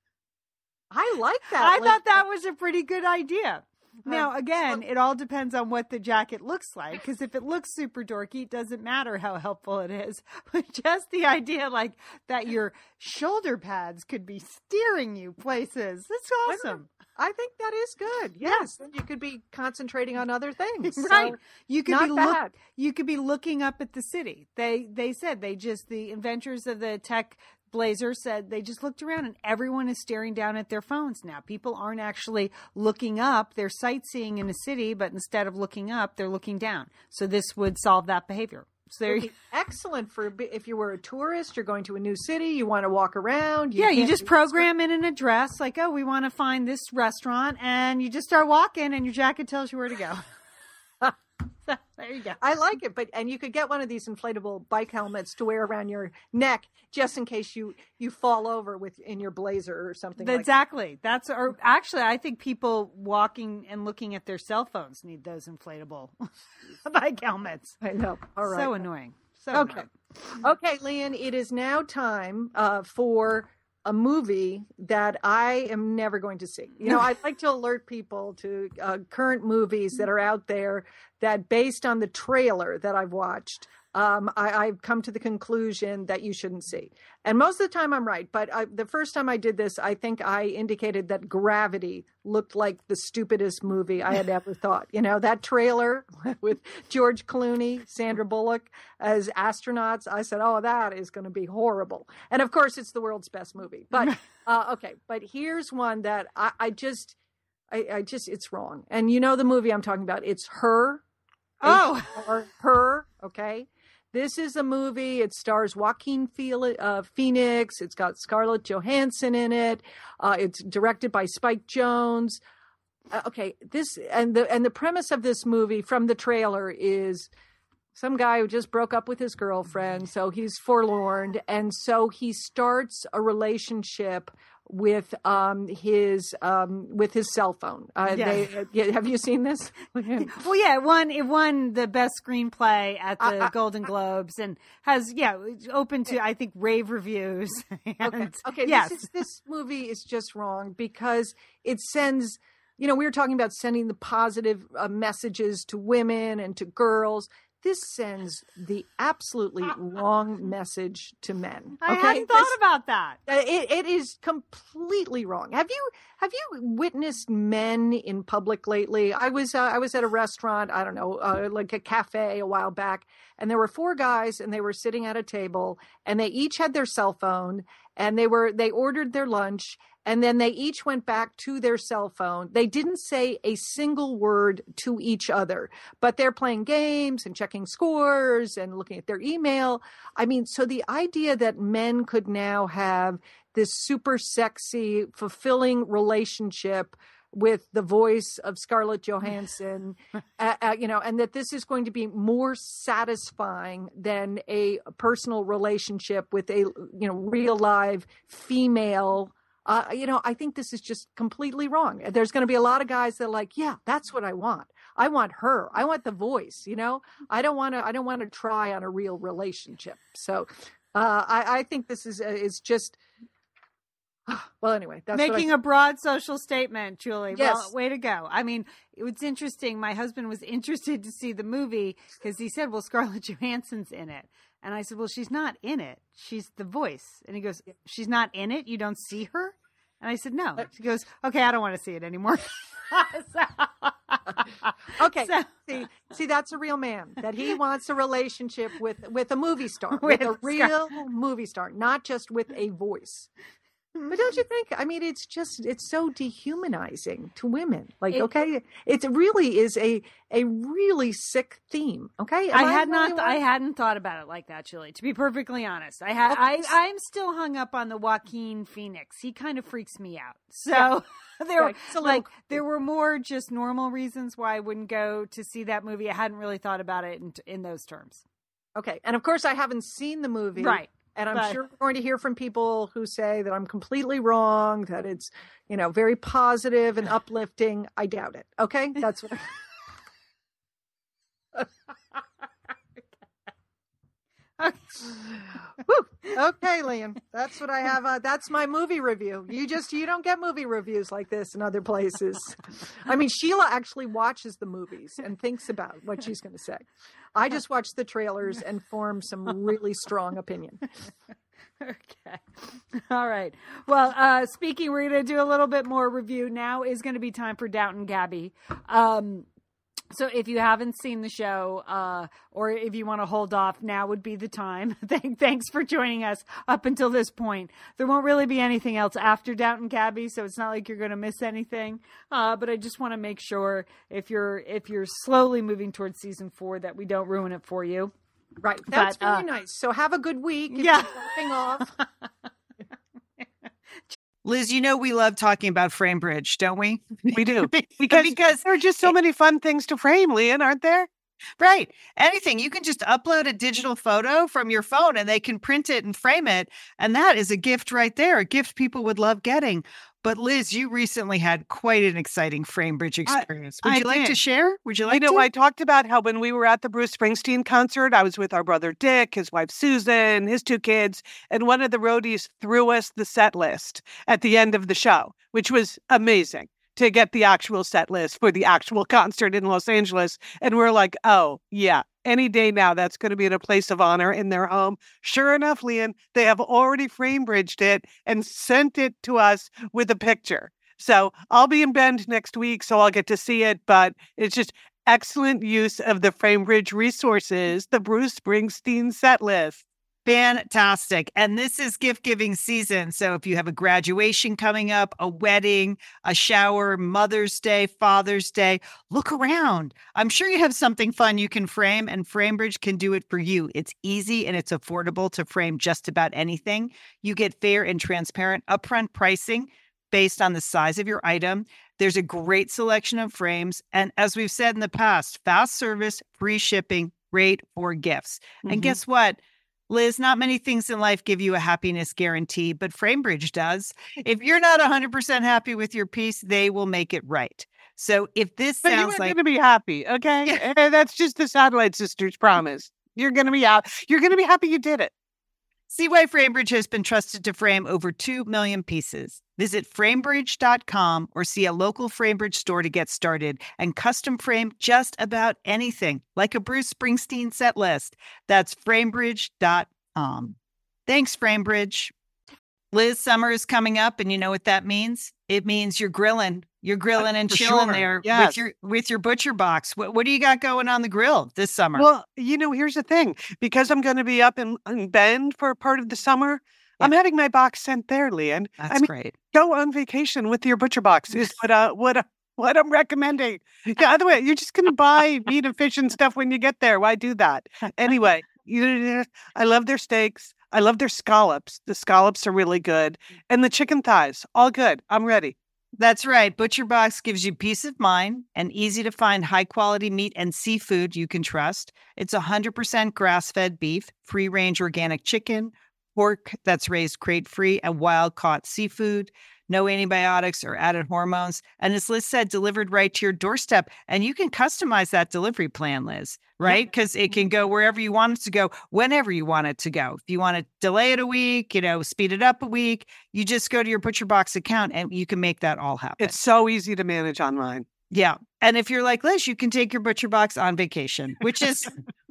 I like that. I Like, thought that was a pretty good idea. Now, Uh, again, it all depends on what the jacket looks like, because if it looks super dorky, it doesn't matter how helpful it is. But just the idea, like, that your shoulder pads could be steering you places. It's awesome. I think that is good. Yes, then you could be concentrating on other things. Right. So, You could not be look, bad. you could be looking up at the city. They they said they just the inventors of the tech blazer said they just looked around and everyone is staring down at their phones now. People aren't actually looking up. They're sightseeing in a city, but instead of looking up, they're looking down. So this would solve that behavior. So there Would you be excellent for b- if you were a tourist, you're going to a new city, you want to walk around. Yeah, you can't- just program in an address like, oh, we want to find this restaurant, and you just start walking, and your jacket tells you where to go. So, there you go. I like it, but and you could get one of these inflatable bike helmets to wear around your neck just in case you you fall over with in your blazer or something like that. Exactly. That's or actually, I think people walking and looking at their cell phones need those inflatable bike helmets. I know. All right. So annoying. So Okay. annoying. Okay, Leanne, it is now time uh, for a movie that I am never going to see. You know, I'd like to alert people to uh, current movies that are out there that, based on the trailer that I've watched, um, I, I've come to the conclusion that you shouldn't see. And most of the time I'm right. But I, the first time I did this, I think I indicated that Gravity looked like the stupidest movie I had ever thought. You know, that trailer with George Clooney, Sandra Bullock as astronauts. I said, oh, that is going to be horrible. And of course, it's the world's best movie. But uh, okay, but here's one that I, I just, I, I just, it's wrong. And you know the movie I'm talking about. It's Her. Oh, Her, Her. Okay. This is a movie. It stars Joaquin Phoenix. It's got Scarlett Johansson in it. Uh, it's directed by Spike Jonze. Uh, okay, this and the and the premise of this movie from the trailer is some guy who just broke up with his girlfriend, so he's forlorn, and so he starts a relationship with um his um with his cell phone. Uh, Yeah. they, yeah, have you seen this? well, yeah, it won it won the best screenplay at the I- I- Golden Globes and has yeah it's open to I think rave reviews. Okay. And, Okay. yes, This is, this movie is just wrong because it sends, you know, we were talking about sending the positive uh, messages to women and to girls. This sends the absolutely wrong message to men. I Okay? hadn't thought This- about that. uh, It, it is completely wrong. Have you have you witnessed men in public lately? I was uh, I was at a restaurant, I don't know, uh, like a cafe a while back, and there were four guys, and they were sitting at a table, and they each had their cell phone, and they were they ordered their lunch, and then they each went back to their cell phone. They didn't say a single word to each other, but they're playing games and checking scores and looking at their email. I mean, so the idea that men could now have this super sexy, fulfilling relationship with the voice of Scarlett Johansson, uh, uh, you know, and that this is going to be more satisfying than a personal relationship with a, you know, real live female. Uh, you know, I think this is just completely wrong. There's going to be a lot of guys that are like, yeah, that's what I want. I want her. I want the voice. You know, I don't want to. I don't want to try on a real relationship. So, uh, I, I think this is is just. Well, anyway, that's Making what I, a broad social statement, Julie. Yes. Well, way to go. I mean, it was interesting. My husband was interested to see the movie because he said, well, Scarlett Johansson's in it. And I said, well, she's not in it. She's the voice. And he goes, she's not in it? You don't see her? And I said, no. He goes, okay, I don't want to see it anymore. So- okay. So- see, see, that's a real man. That he wants a relationship with with a movie star, with, With a Scar- real movie star, not just with a voice. But don't you think? I mean, it's just it's so dehumanizing to women. Like, It- okay, it really is a a really sick theme. Okay, Am I had the only not. one? I hadn't thought about it like that, Julie. To be perfectly honest, I had. I. I'm still hung up on the Joaquin Phoenix. He kind of freaks me out. So there, Yeah, it's a little like, creepy. there were more just normal reasons why I wouldn't go to see that movie. I hadn't really thought about it in, in those terms. Okay, and of course, I haven't seen the movie. Right. And I'm But- sure we're going to hear from people who say that I'm completely wrong, that it's, you know, very positive and uplifting. I doubt it. Okay? That's what Okay. Whew. Okay, Liam. That's what I have. Uh, that's my movie review. You just, you don't get movie reviews like this in other places. I mean, Sheila actually watches the movies and thinks about what she's going to say. I just watch the trailers and form some really strong opinion. Okay. All right. Well, uh, speaking, we're going to do a little bit more review. Now is going to be time for Downton Gabby. Um, so if you haven't seen the show, uh, or if you want to hold off, now would be the time. Thank, thanks for joining us up until this point. There won't really be anything else after Downton Gabby, so it's not like you're going to miss anything. Uh, but I just want to make sure if you're if you're slowly moving towards season four that we don't ruin it for you. Right. That's But, uh, very nice. So have a good week. If Yeah. you're laughing off. Liz, you know we love talking about Framebridge, don't we? We do. Because, Because, because there are just so many fun things to frame, Leon, aren't there? Right. Anything. You can just upload a digital photo from your phone and they can print it and frame it. And that is a gift right there, a gift people would love getting. But Liz, you recently had quite an exciting Framebridge experience. Would I you like did. to share? Would you like You know, to? I talked about how when we were at the Bruce Springsteen concert, I was with our brother Dick, his wife Susan, his two kids, and one of the roadies threw us the set list at the end of the show, which was amazing to get the actual set list for the actual concert in Los Angeles. And we're like, oh, yeah, any day now, that's going to be in a place of honor in their home. Sure enough, Lian, they have already Framebridged it and sent it to us with a picture. So I'll be in Bend next week, so I'll get to see it. But it's just excellent use of the Framebridge resources, the Bruce Springsteen set list. Fantastic. And this is gift giving season. So if you have a graduation coming up, a wedding, a shower, Mother's Day, Father's Day, look around. I'm sure you have something fun you can frame, and Framebridge can do it for you. It's easy and it's affordable to frame just about anything. You get fair and transparent upfront pricing based on the size of your item. There's a great selection of frames. And as we've said in the past, fast service, free shipping, great for gifts. Mm-hmm. And guess what? Liz, not many things in life give you a happiness guarantee, but Framebridge does. If you're not one hundred percent happy with your piece, they will make it right. So if this but sounds you're like... going to be happy, okay? Yeah. That's just the Satellite Sisters promise. You're going to be happy. You're going to be happy you did it. See why Framebridge has been trusted to frame over two million pieces. Visit framebridge dot com or see a local Framebridge store to get started and custom frame just about anything, like a Bruce Springsteen set list. That's framebridge dot com. Thanks, Framebridge. Liz, summer is coming up, and you know what that means? It means you're grilling. You're grilling and For chilling sure. there Yes. with your with your butcher box. What, what do you got going on the grill this summer? Well, you know, here's the thing. Because I'm going to be up in, in Bend for part of the summer, yeah. I'm having my box sent there, Lian. That's I mean, great. Go on vacation with your butcher box is what uh, what uh, what I'm recommending. Yeah, other way, you're just going to buy meat and fish and stuff when you get there. Why do that? Anyway, you, I love their steaks. I love their scallops. The scallops are really good. And the chicken thighs, all good. I'm ready. That's right. ButcherBox gives you peace of mind and easy to find high quality meat and seafood you can trust. It's one hundred percent grass-fed beef, free-range organic chicken, pork that's raised crate-free, and wild-caught seafood. No antibiotics or added hormones. And as Liz said, delivered right to your doorstep. And you can customize that delivery plan, Liz, right? Because it can go wherever you want it to go, whenever you want it to go. If you want to delay it a week, you know, speed it up a week, you just go to your ButcherBox account and you can make that all happen. It's so easy to manage online. Yeah. And if you're like Liz, you can take your ButcherBox on vacation, which is...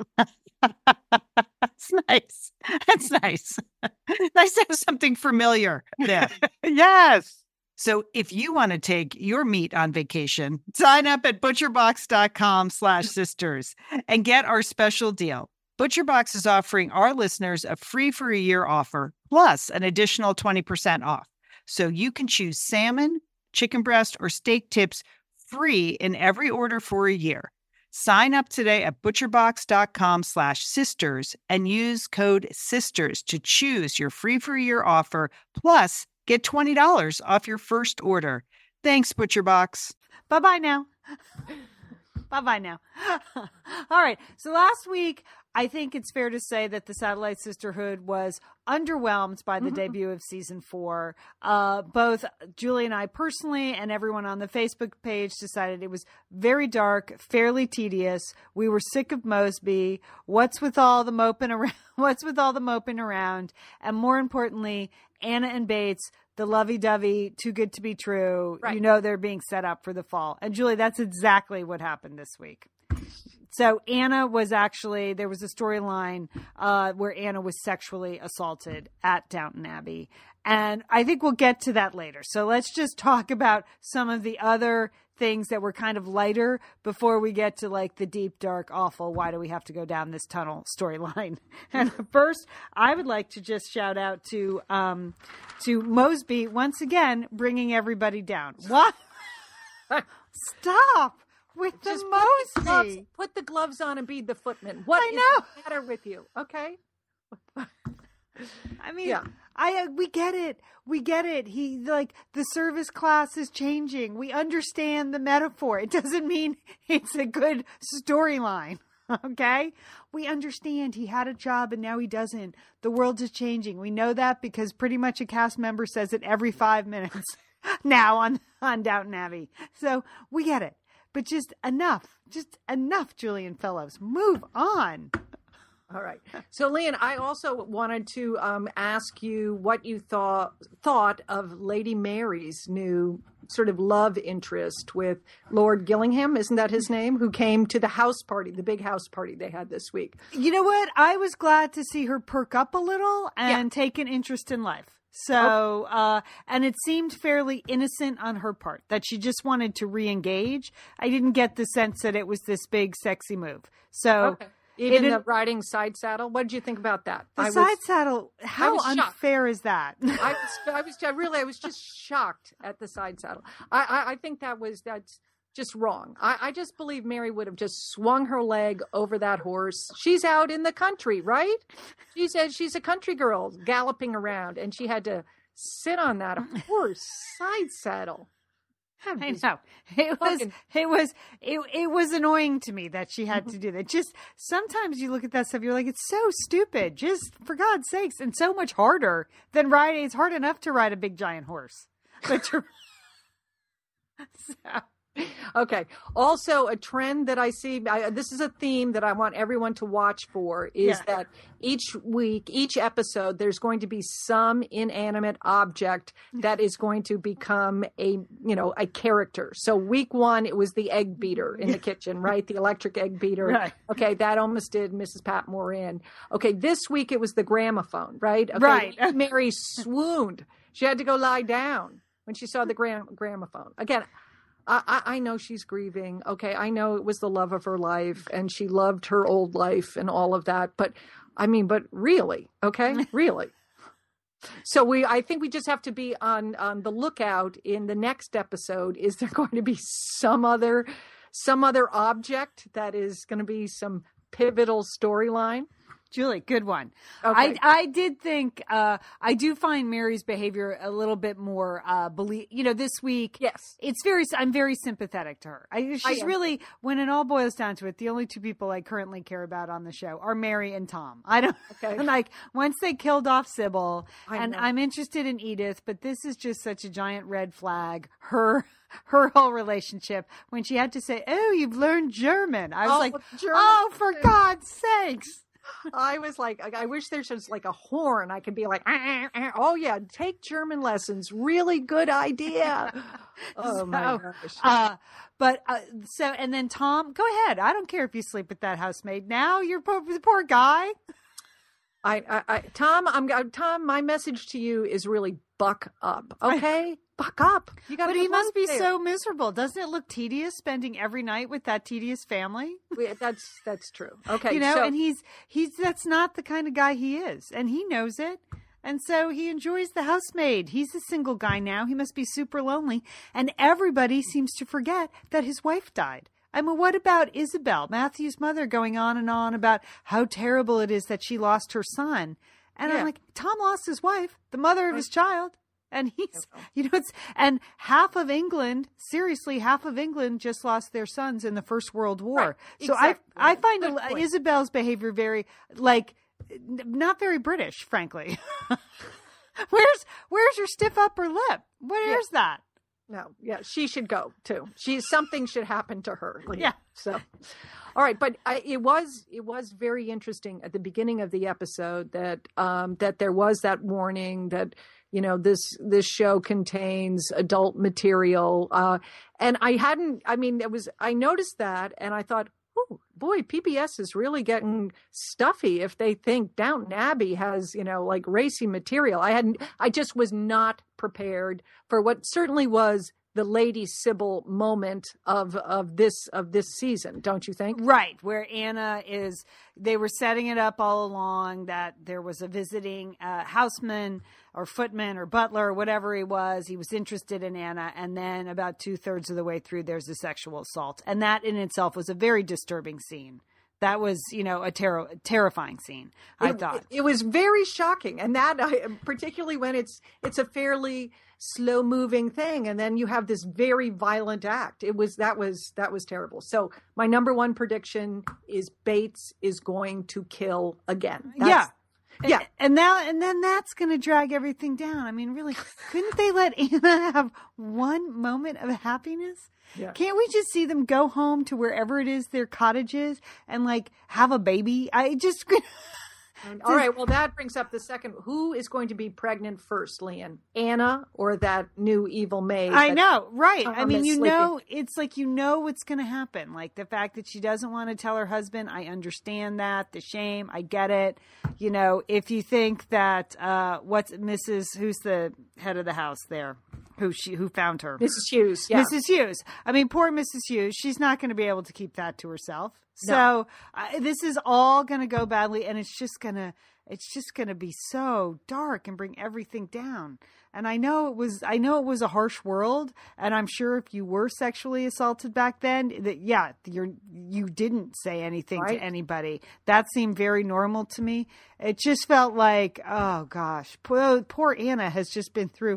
That's nice. That's nice. Nice to have something familiar there. Yes. So if you want to take your meat on vacation, sign up at butcherbox.com slash sisters and get our special deal. ButcherBox is offering our listeners a free for a year offer plus an additional twenty percent off. So you can choose salmon, chicken breast, or steak tips free in every order for a year. Sign up today at butcherbox.com slash sisters and use code SISTERS to choose your free for a year offer, plus get twenty dollars off your first order. Thanks, ButcherBox. Bye-bye now. Bye-bye now. All right. So last week, I think it's fair to say that the Satellite Sisterhood was underwhelmed by the mm-hmm. debut of season four. Uh, both Julie and I personally and everyone on the Facebook page decided it was very dark, fairly tedious. We were sick of Mosby. What's with all the moping around? What's with all the moping around? And more importantly, Anna and Bates, the lovey-dovey, too good to be true. Right. You know they're being set up for the fall. And Julie, that's exactly what happened this week. So Anna was actually, there was a storyline uh, where Anna was sexually assaulted at Downton Abbey. And I think we'll get to that later. So let's just talk about some of the other things that were kind of lighter before we get to like the deep, dark, awful, why do we have to go down this tunnel storyline. And first, I would like to just shout out to um, to Mosby once again, bringing everybody down. What? Stop. With the Just Mosby. Put the, gloves, put the gloves on and be the footman. What I is know. the matter with you? Okay. I mean, yeah. I uh, we get it. We get it. He like the service class is changing. We understand the metaphor. It doesn't mean it's a good storyline. Okay? We understand he had a job and now he doesn't. The world is changing. We know that because pretty much a cast member says it every five minutes now on, on Downton Abbey. So we get it. But just enough. Just enough, Julian Fellows. Move on. All right. So, Lian, I also wanted to um, ask you what you thought thought of Lady Mary's new sort of love interest with Lord Gillingham, isn't that his name, who came to the house party, the big house party they had this week. You know what? I was glad to see her perk up a little and yeah. take an interest in life. So, okay. uh, and it seemed fairly innocent on her part, that she just wanted to re-engage. I didn't get the sense that it was this big, sexy move. So... Okay. Even it, the riding side saddle. What did you think about that? The I side was, saddle. How unfair is that? I was, I was, I really, I was just shocked at the side saddle. I, I, I think that was that's just wrong. I, I just believe Mary would have just swung her leg over that horse. She's out in the country, right? She said she's a country girl galloping around, and she had to sit on that horse side saddle. I know. It was, it was, it, it was annoying to me that she had to do that. Just sometimes you look at that stuff, you're like, it's so stupid. Just for God's sakes. And so much harder than riding. It's hard enough to ride a big giant horse. But you're, so. Okay. Also, a trend that I see, I, this is a theme that I want everyone to watch for, is yeah. that each week, each episode, there's going to be some inanimate object that is going to become a, you know, a character. So week one, it was the egg beater in the kitchen, right? The electric egg beater. Right. Okay. That almost did Missus Patmore in. Okay. This week, it was the gramophone, right? Okay, right. Mary swooned. She had to go lie down when she saw the gram- gramophone. Again, I, I know she's grieving. Okay. I know it was the love of her life and she loved her old life and all of that. But I mean, but really, okay, really. So we, I think we just have to be on, on the lookout in the next episode. Is there going to be some other, some other object that is going to be some pivotal storyline? Julie, good one. Okay. I I did think uh, I do find Mary's behavior a little bit more uh, believe. You know, this week, yes, it's very. I'm very sympathetic to her. I, she's I really, when it all boils down to it, the only two people I currently care about on the show are Mary and Tom. I don't okay. like once they killed off Sybil, I and know. I'm interested in Edith, but this is just such a giant red flag. Her. Her whole relationship when she had to say, "Oh, you've learned German." I was oh, like, German. "Oh, for God's sakes!" I was like, I wish there's just like a horn. I could be like, ah, ah, oh yeah, take German lessons. Really good idea. Oh so, my gosh. Uh, but uh, so, and then Tom, go ahead. I don't care if you sleep with that housemaid now. You're poor, the poor guy. I, I, I, Tom, I'm, Tom, my message to you is really buck up. Okay. Buck up. You got But he must be there. So miserable. Doesn't it look tedious spending every night with that tedious family? That's that's true. Okay, you know, so, and he's he's that's not the kind of guy he is, and he knows it, and so he enjoys the housemaid. He's a single guy now. He must be super lonely, and everybody seems to forget that his wife died. I mean, what about Isabel, Matthew's mother, going on and on about how terrible it is that she lost her son? And yeah. I'm like, Tom lost his wife, the mother of his child. And he's, you know, it's, and half of England, seriously, half of England just lost their sons in the First World War. Right. So Exactly. I, I find Good uh, point. Isabel's behavior very, like, not very British, frankly. where's, where's your stiff upper lip? Where's Yeah. that? No, yeah, she should go too. She something should happen to her. Leah. Yeah. So, all right, but I, it was it was very interesting at the beginning of the episode that um, that there was that warning that you know this this show contains adult material, uh, and I hadn't. I mean, it was I noticed that, and I thought, oh boy, P B S is really getting stuffy if they think Downton Abbey has, you know, like racy material. I hadn't, I just was not prepared for what certainly was the Lady Sybil moment of, of this, of this season. Don't you think? Right. Where Anna is, they were setting it up all along that there was a visiting uh, houseman or footman or butler or whatever he was. He was interested in Anna. And then about two thirds of the way through, there's a sexual assault. And that in itself was a very disturbing scene. That was, you know, a ter- terrifying scene, I it, thought. It, it was very shocking. And that, I, particularly when it's it's a fairly slow moving thing. And then you have this very violent act. It was, that was, that was terrible. So my number one prediction is Bates is going to kill again. That's, yeah. Yeah. And, and now, and then that's going to drag everything down. I mean, really, couldn't they let Anna have one moment of happiness? Yeah. Can't we just see them go home to wherever it is their cottage is and like have a baby? I just. All right. Well, that brings up the second. Who is going to be pregnant first, Lian? Anna or that new evil maid? I that know, right? Tom I mean, is you sleeping? know, it's like you know what's going to happen. Like the fact that she doesn't want to tell her husband. I understand that. The shame. I get it. You know, if you think that uh, what's Missus Who's the head of the house there? Who she who found her? Missus Hughes. Yeah. Missus Hughes. I mean, poor Missus Hughes. She's not going to be able to keep that to herself. So No. uh, this is all going to go badly, and it's just gonna it's just gonna be so dark and bring everything down. And I know it was I know it was a harsh world, and I'm sure if you were sexually assaulted back then, that yeah, you're you didn't say anything Right. to anybody. That seemed very normal to me. It just felt like, oh gosh, poor, poor Anna has just been through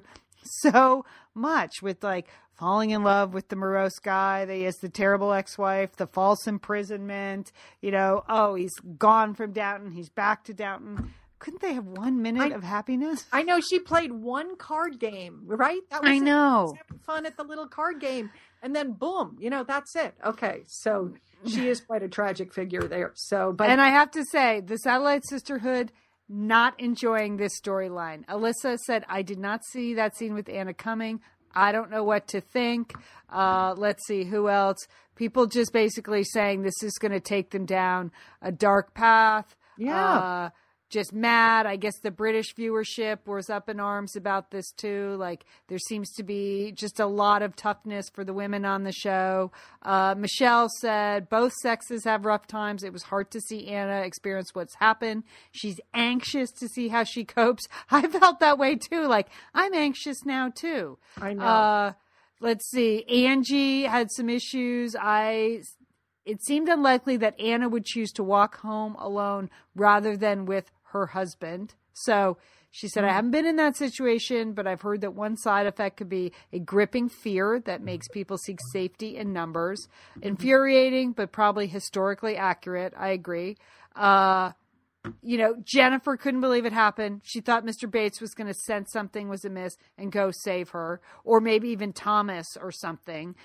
so much with like falling in love with the morose guy. That he has the terrible ex-wife, the false imprisonment, you know, oh, he's gone from Downton. He's back to Downton. Couldn't they have one minute I- of happiness? I know she played one card game, right? That was I it. know. She was having fun at the little card game, and then boom, you know, that's it. Okay, so she is quite a tragic figure there. So, but And I have to say, the Satellite Sisterhood, not enjoying this storyline. Alyssa said, I did not see that scene with Anna coming. I don't know what to think. Uh, let's see, who else? People just basically saying this is going to take them down a dark path. Yeah. Uh, just mad. I guess the British viewership was up in arms about this too. Like there seems to be just a lot of toughness for the women on the show. Uh, Michelle said both sexes have rough times. It was hard to see Anna experience what's happened. She's anxious to see how she copes. I felt that way too. Like I'm anxious now too. I know. Uh, let's see. Angie had some issues. I, it seemed unlikely that Anna would choose to walk home alone rather than with her husband. So she said, I haven't been in that situation, but I've heard that one side effect could be a gripping fear that makes people seek safety in numbers. Infuriating, but probably historically accurate. I agree. Uh, you know, Jennifer couldn't believe it happened. She thought Mister Bates was going to sense something was amiss and go save her, or maybe even Thomas or something.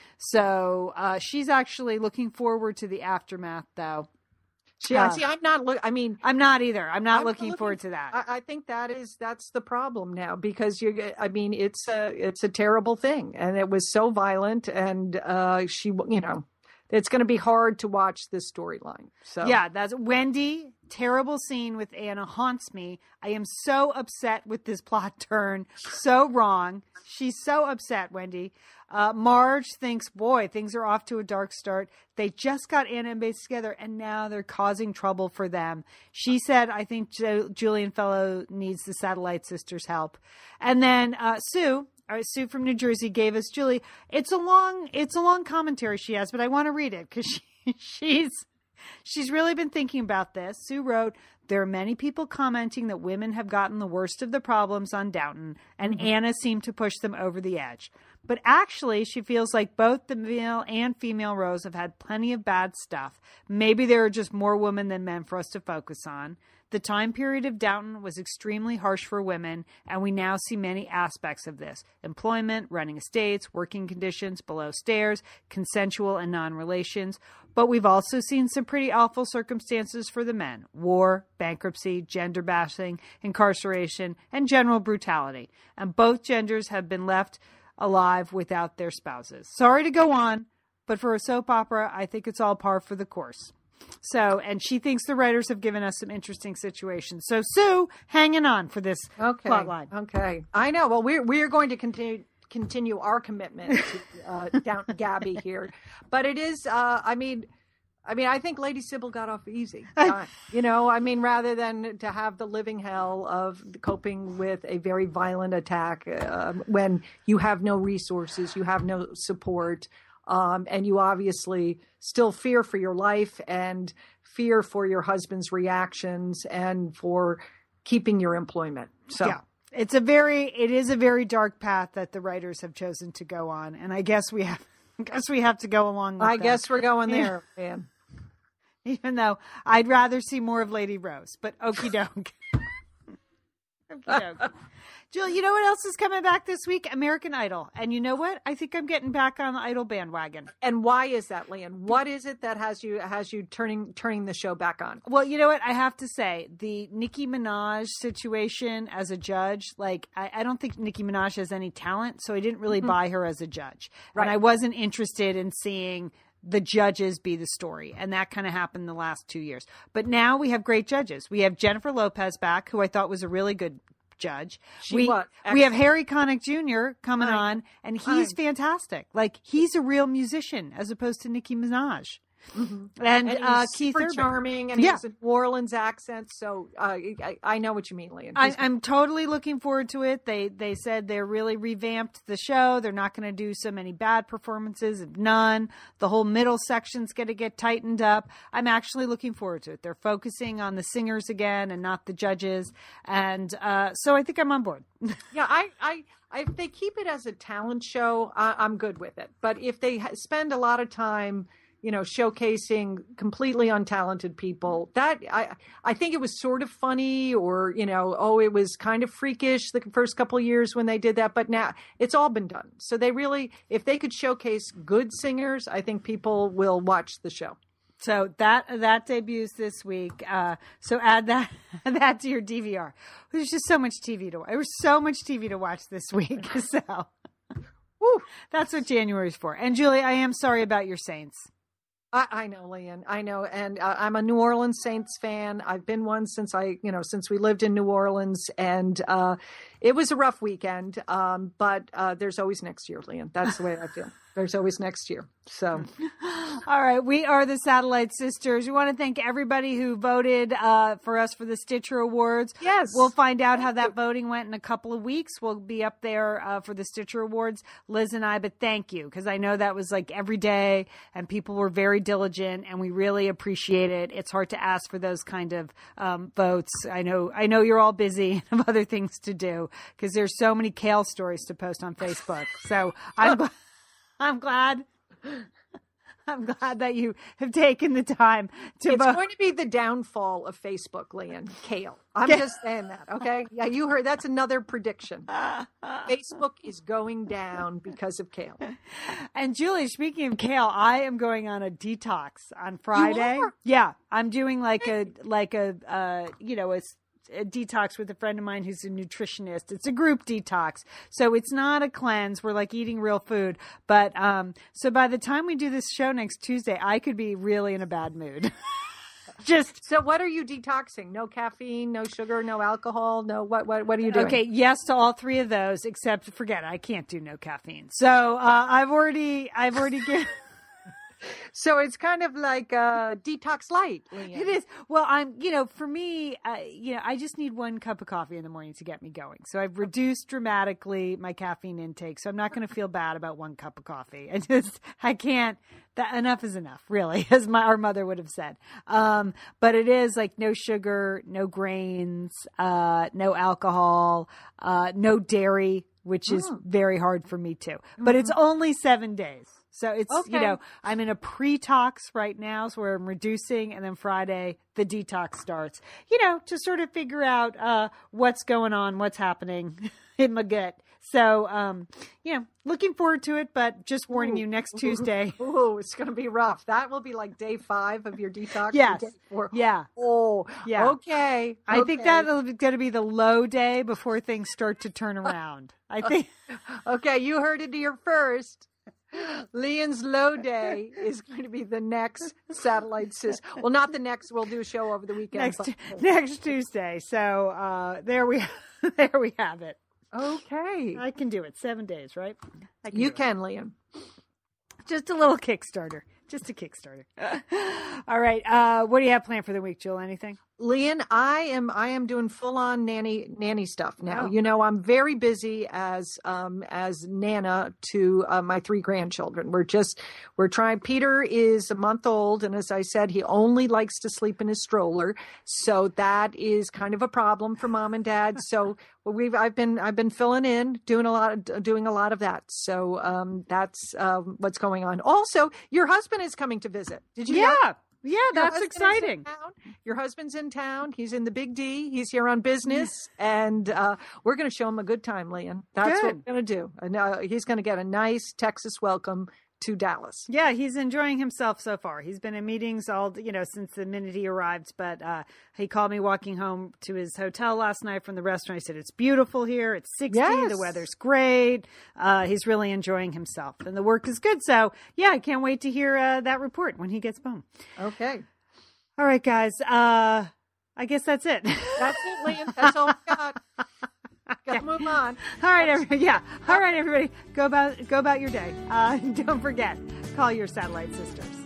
So uh, she's actually looking forward to the aftermath, though. see, uh, see, I'm not. Look, I mean, I'm not either. I'm not I'm looking, forward to that. I, I think that is that's the problem now because you. I mean, it's a it's a terrible thing, and it was so violent, and uh, she, you know, it's going to be hard to watch this storyline. So Yeah, that's Wendy. Terrible scene with Anna haunts me. I am so upset with this plot turn. So wrong. She's so upset, Wendy. Uh, Marge thinks, boy, things are off to a dark start. They just got Anna and Bates together, and now they're causing trouble for them. She said, I think jo- Julian Fellow needs the Satellite Sisters' help. And then uh, Sue, uh, Sue from New Jersey gave us, Julie, it's a long, it's a long commentary she has, but I want to read it because she, she's, she's really been thinking about this. Sue wrote, there are many people commenting that women have gotten the worst of the problems on Downton, and mm-hmm. Anna seemed to push them over the edge. But actually, she feels like both the male and female rows have had plenty of bad stuff. Maybe there are just more women than men for us to focus on. The time period of Downton was extremely harsh for women, and we now see many aspects of this. Employment, running estates, working conditions, below stairs, consensual and non-relations. But we've also seen some pretty awful circumstances for the men. War, bankruptcy, gender bashing, incarceration, and general brutality. And both genders have been left alive without their spouses. Sorry to go on, but for a soap opera, I think it's all par for the course. So, and she thinks the writers have given us some interesting situations. So, Sue, hanging on for this okay. plot line. Okay. I know. Well, we're, we're going to continue continue our commitment to uh, Downton Gabby here. But it is, uh, I mean, I mean, I think Lady Sybil got off easy. Uh, you know, I mean, rather than to have the living hell of coping with a very violent attack uh, when you have no resources, you have no support. Um, and you obviously still fear for your life and fear for your husband's reactions and for keeping your employment. So yeah, it's a very, it is a very dark path that the writers have chosen to go on. And I guess we have, I guess we have to go along with I that. guess we're going Yeah. there, man. Even though I'd rather see more of Lady Rose, but okie doke. Okie doke. Jill, you know what else is coming back this week? American Idol. And you know what? I think I'm getting back on the Idol bandwagon. And why is that, Lian? What is it that has you has you turning turning the show back on? Well, you know what? I have to say, the Nicki Minaj situation as a judge, like, I, I don't think Nicki Minaj has any talent, so I didn't really Mm-hmm. buy her as a judge. Right. And I wasn't interested in seeing the judges be the story. And that kind of happened the last two years. But now we have great judges. We have Jennifer Lopez back, who I thought was a really good judge. She we was. we have Harry Connick Junior coming Fine. on, and he's Fine. fantastic. Like, he's a real musician as opposed to Nicki Minaj. Mm-hmm. And, And uh, he's Keith super Urban. charming, and Yeah. he has a New Orleans accent. So uh, I, I know what you mean, Lian. I, He's- I'm totally looking forward to it. They they said they're really revamped the show. They're not going to do so many bad performances, none. The whole middle section's going to get tightened up. I'm actually looking forward to it. They're focusing on the singers again and not the judges, and uh, so I think I'm on board. Yeah, I, I, I, if they keep it as a talent show, I, I'm good with it. But if they ha- spend a lot of time, you know, showcasing completely untalented people, that I, I think it was sort of funny, or you know, oh, it was kind of freakish the first couple of years when they did that. But now it's all been done. So they really, if they could showcase good singers, I think people will watch the show. So that that debuts this week. Uh, so add that that to your D V R. There's just so much T V to watch. There was so much T V to watch this week. So whew, that's what January's for. And Julie, I am sorry about your Saints. I, I know, Lian. I know, and uh, I'm a New Orleans Saints fan. I've been one since I, you know, since we lived in New Orleans, and uh, it was a rough weekend. Um, but uh, there's always next year, Lian. That's the way I feel. There's always next year. So, all right, we are the Satellite Sisters. We want to thank everybody who voted uh, for us for the Stitcher Awards. yes, We'll find out how that voting went in a couple of weeks. We'll be up there uh, for the Stitcher Awards, Liz and I, but thank you, because I know that was like every day and people were very diligent and we really appreciate it. It's hard to ask for those kind of um, votes. I know I know you're all busy and have other things to do because there's so many kale stories to post on Facebook. So I'm, gl- I'm glad. I'm glad that you have taken the time to it's vote. going to be the downfall of Facebook, Lian. Kale. I'm just saying that. Okay. Yeah, you heard. That's another prediction. Facebook is going down because of kale. And Julie, speaking of kale, I am going on a detox on Friday. are? Yeah, I'm doing like a like a uh, you know a, a detox with a friend of mine who's a nutritionist. It's a group detox, so it's not a cleanse. We're like eating real food, but um, so by the time we do this show next Tuesday, I could be really in a bad mood. Just So what are you detoxing? No caffeine, no sugar, no alcohol, no what? What? What are you doing? okay, yes to all three of those, except forget it, I can't do no caffeine. So uh, I've already I've already given. So it's kind of like uh, detox light. Lian. It is. Well, I'm, you know, for me, uh, you know, I just need one cup of coffee in the morning to get me going. So I've reduced dramatically my caffeine intake. So I'm not going to feel bad about one cup of coffee. I just, I can't, that enough is enough, really, as my, our mother would have said. Um, but it is like no sugar, no grains, uh, no alcohol, uh, no dairy, which is Mm. very hard for me too. But it's only seven days. So it's, you Okay. know, I'm in a pre-tox right now, so where I'm reducing, and then Friday the detox starts, you know, to sort of figure out uh, what's going on, what's happening in my gut. So, um, you know, looking forward to it, but just warning you, next Tuesday. Oh, it's going to be rough. That will be like day five of your detox. or Yes. day four. Yeah. Oh, Yeah. Okay. I think okay. that'll be going to be the low day before things start to turn around. I think. Okay, you heard it here first. Lian's low day is going to be the next Satellite Sis. Well, not the next. We'll do a show over the weekend. next but- next Tuesday. So uh, there we there we have it. Okay. I can do it. Seven days, right? I You do it. can, Lian. Just a little Kickstarter. Just a Kickstarter. All right. Uh, what do you have planned for the week, Jill? Anything? Lian, I am I am doing full on nanny nanny stuff now. Oh. You know, I'm very busy as um as Nana to uh, my three grandchildren. We're just we're trying. Peter is a month old, and as I said, he only likes to sleep in his stroller, so that is kind of a problem for mom and dad. So we've I've been I've been filling in, doing a lot of doing a lot of that. So um that's um, what's going on. Also, your husband is coming to visit. Did you? know? Yeah. Yeah, Your that's husband is in exciting. town. Your husband's in town. He's in the Big D. He's here on business, and uh, we're going to show him a good time, Lian. That's what Good. we're going to do. And uh, he's going to get a nice Texas welcome to Dallas. Yeah, he's enjoying himself so far. He's been in meetings all, you know, since the minute he arrived. But uh, he called me walking home to his hotel last night from the restaurant. He said, it's beautiful here. It's sixty. Yes. The weather's great. Uh, he's really enjoying himself. And the work is good. So, yeah, I can't wait to hear uh, that report when he gets home. Okay. All right, guys. Uh, I guess that's it. That's it, Lian. That's all we got. Got to move on. All right, everybody. Yeah. All right, everybody. Go about go about your day. Uh, don't forget, call your satellite sisters.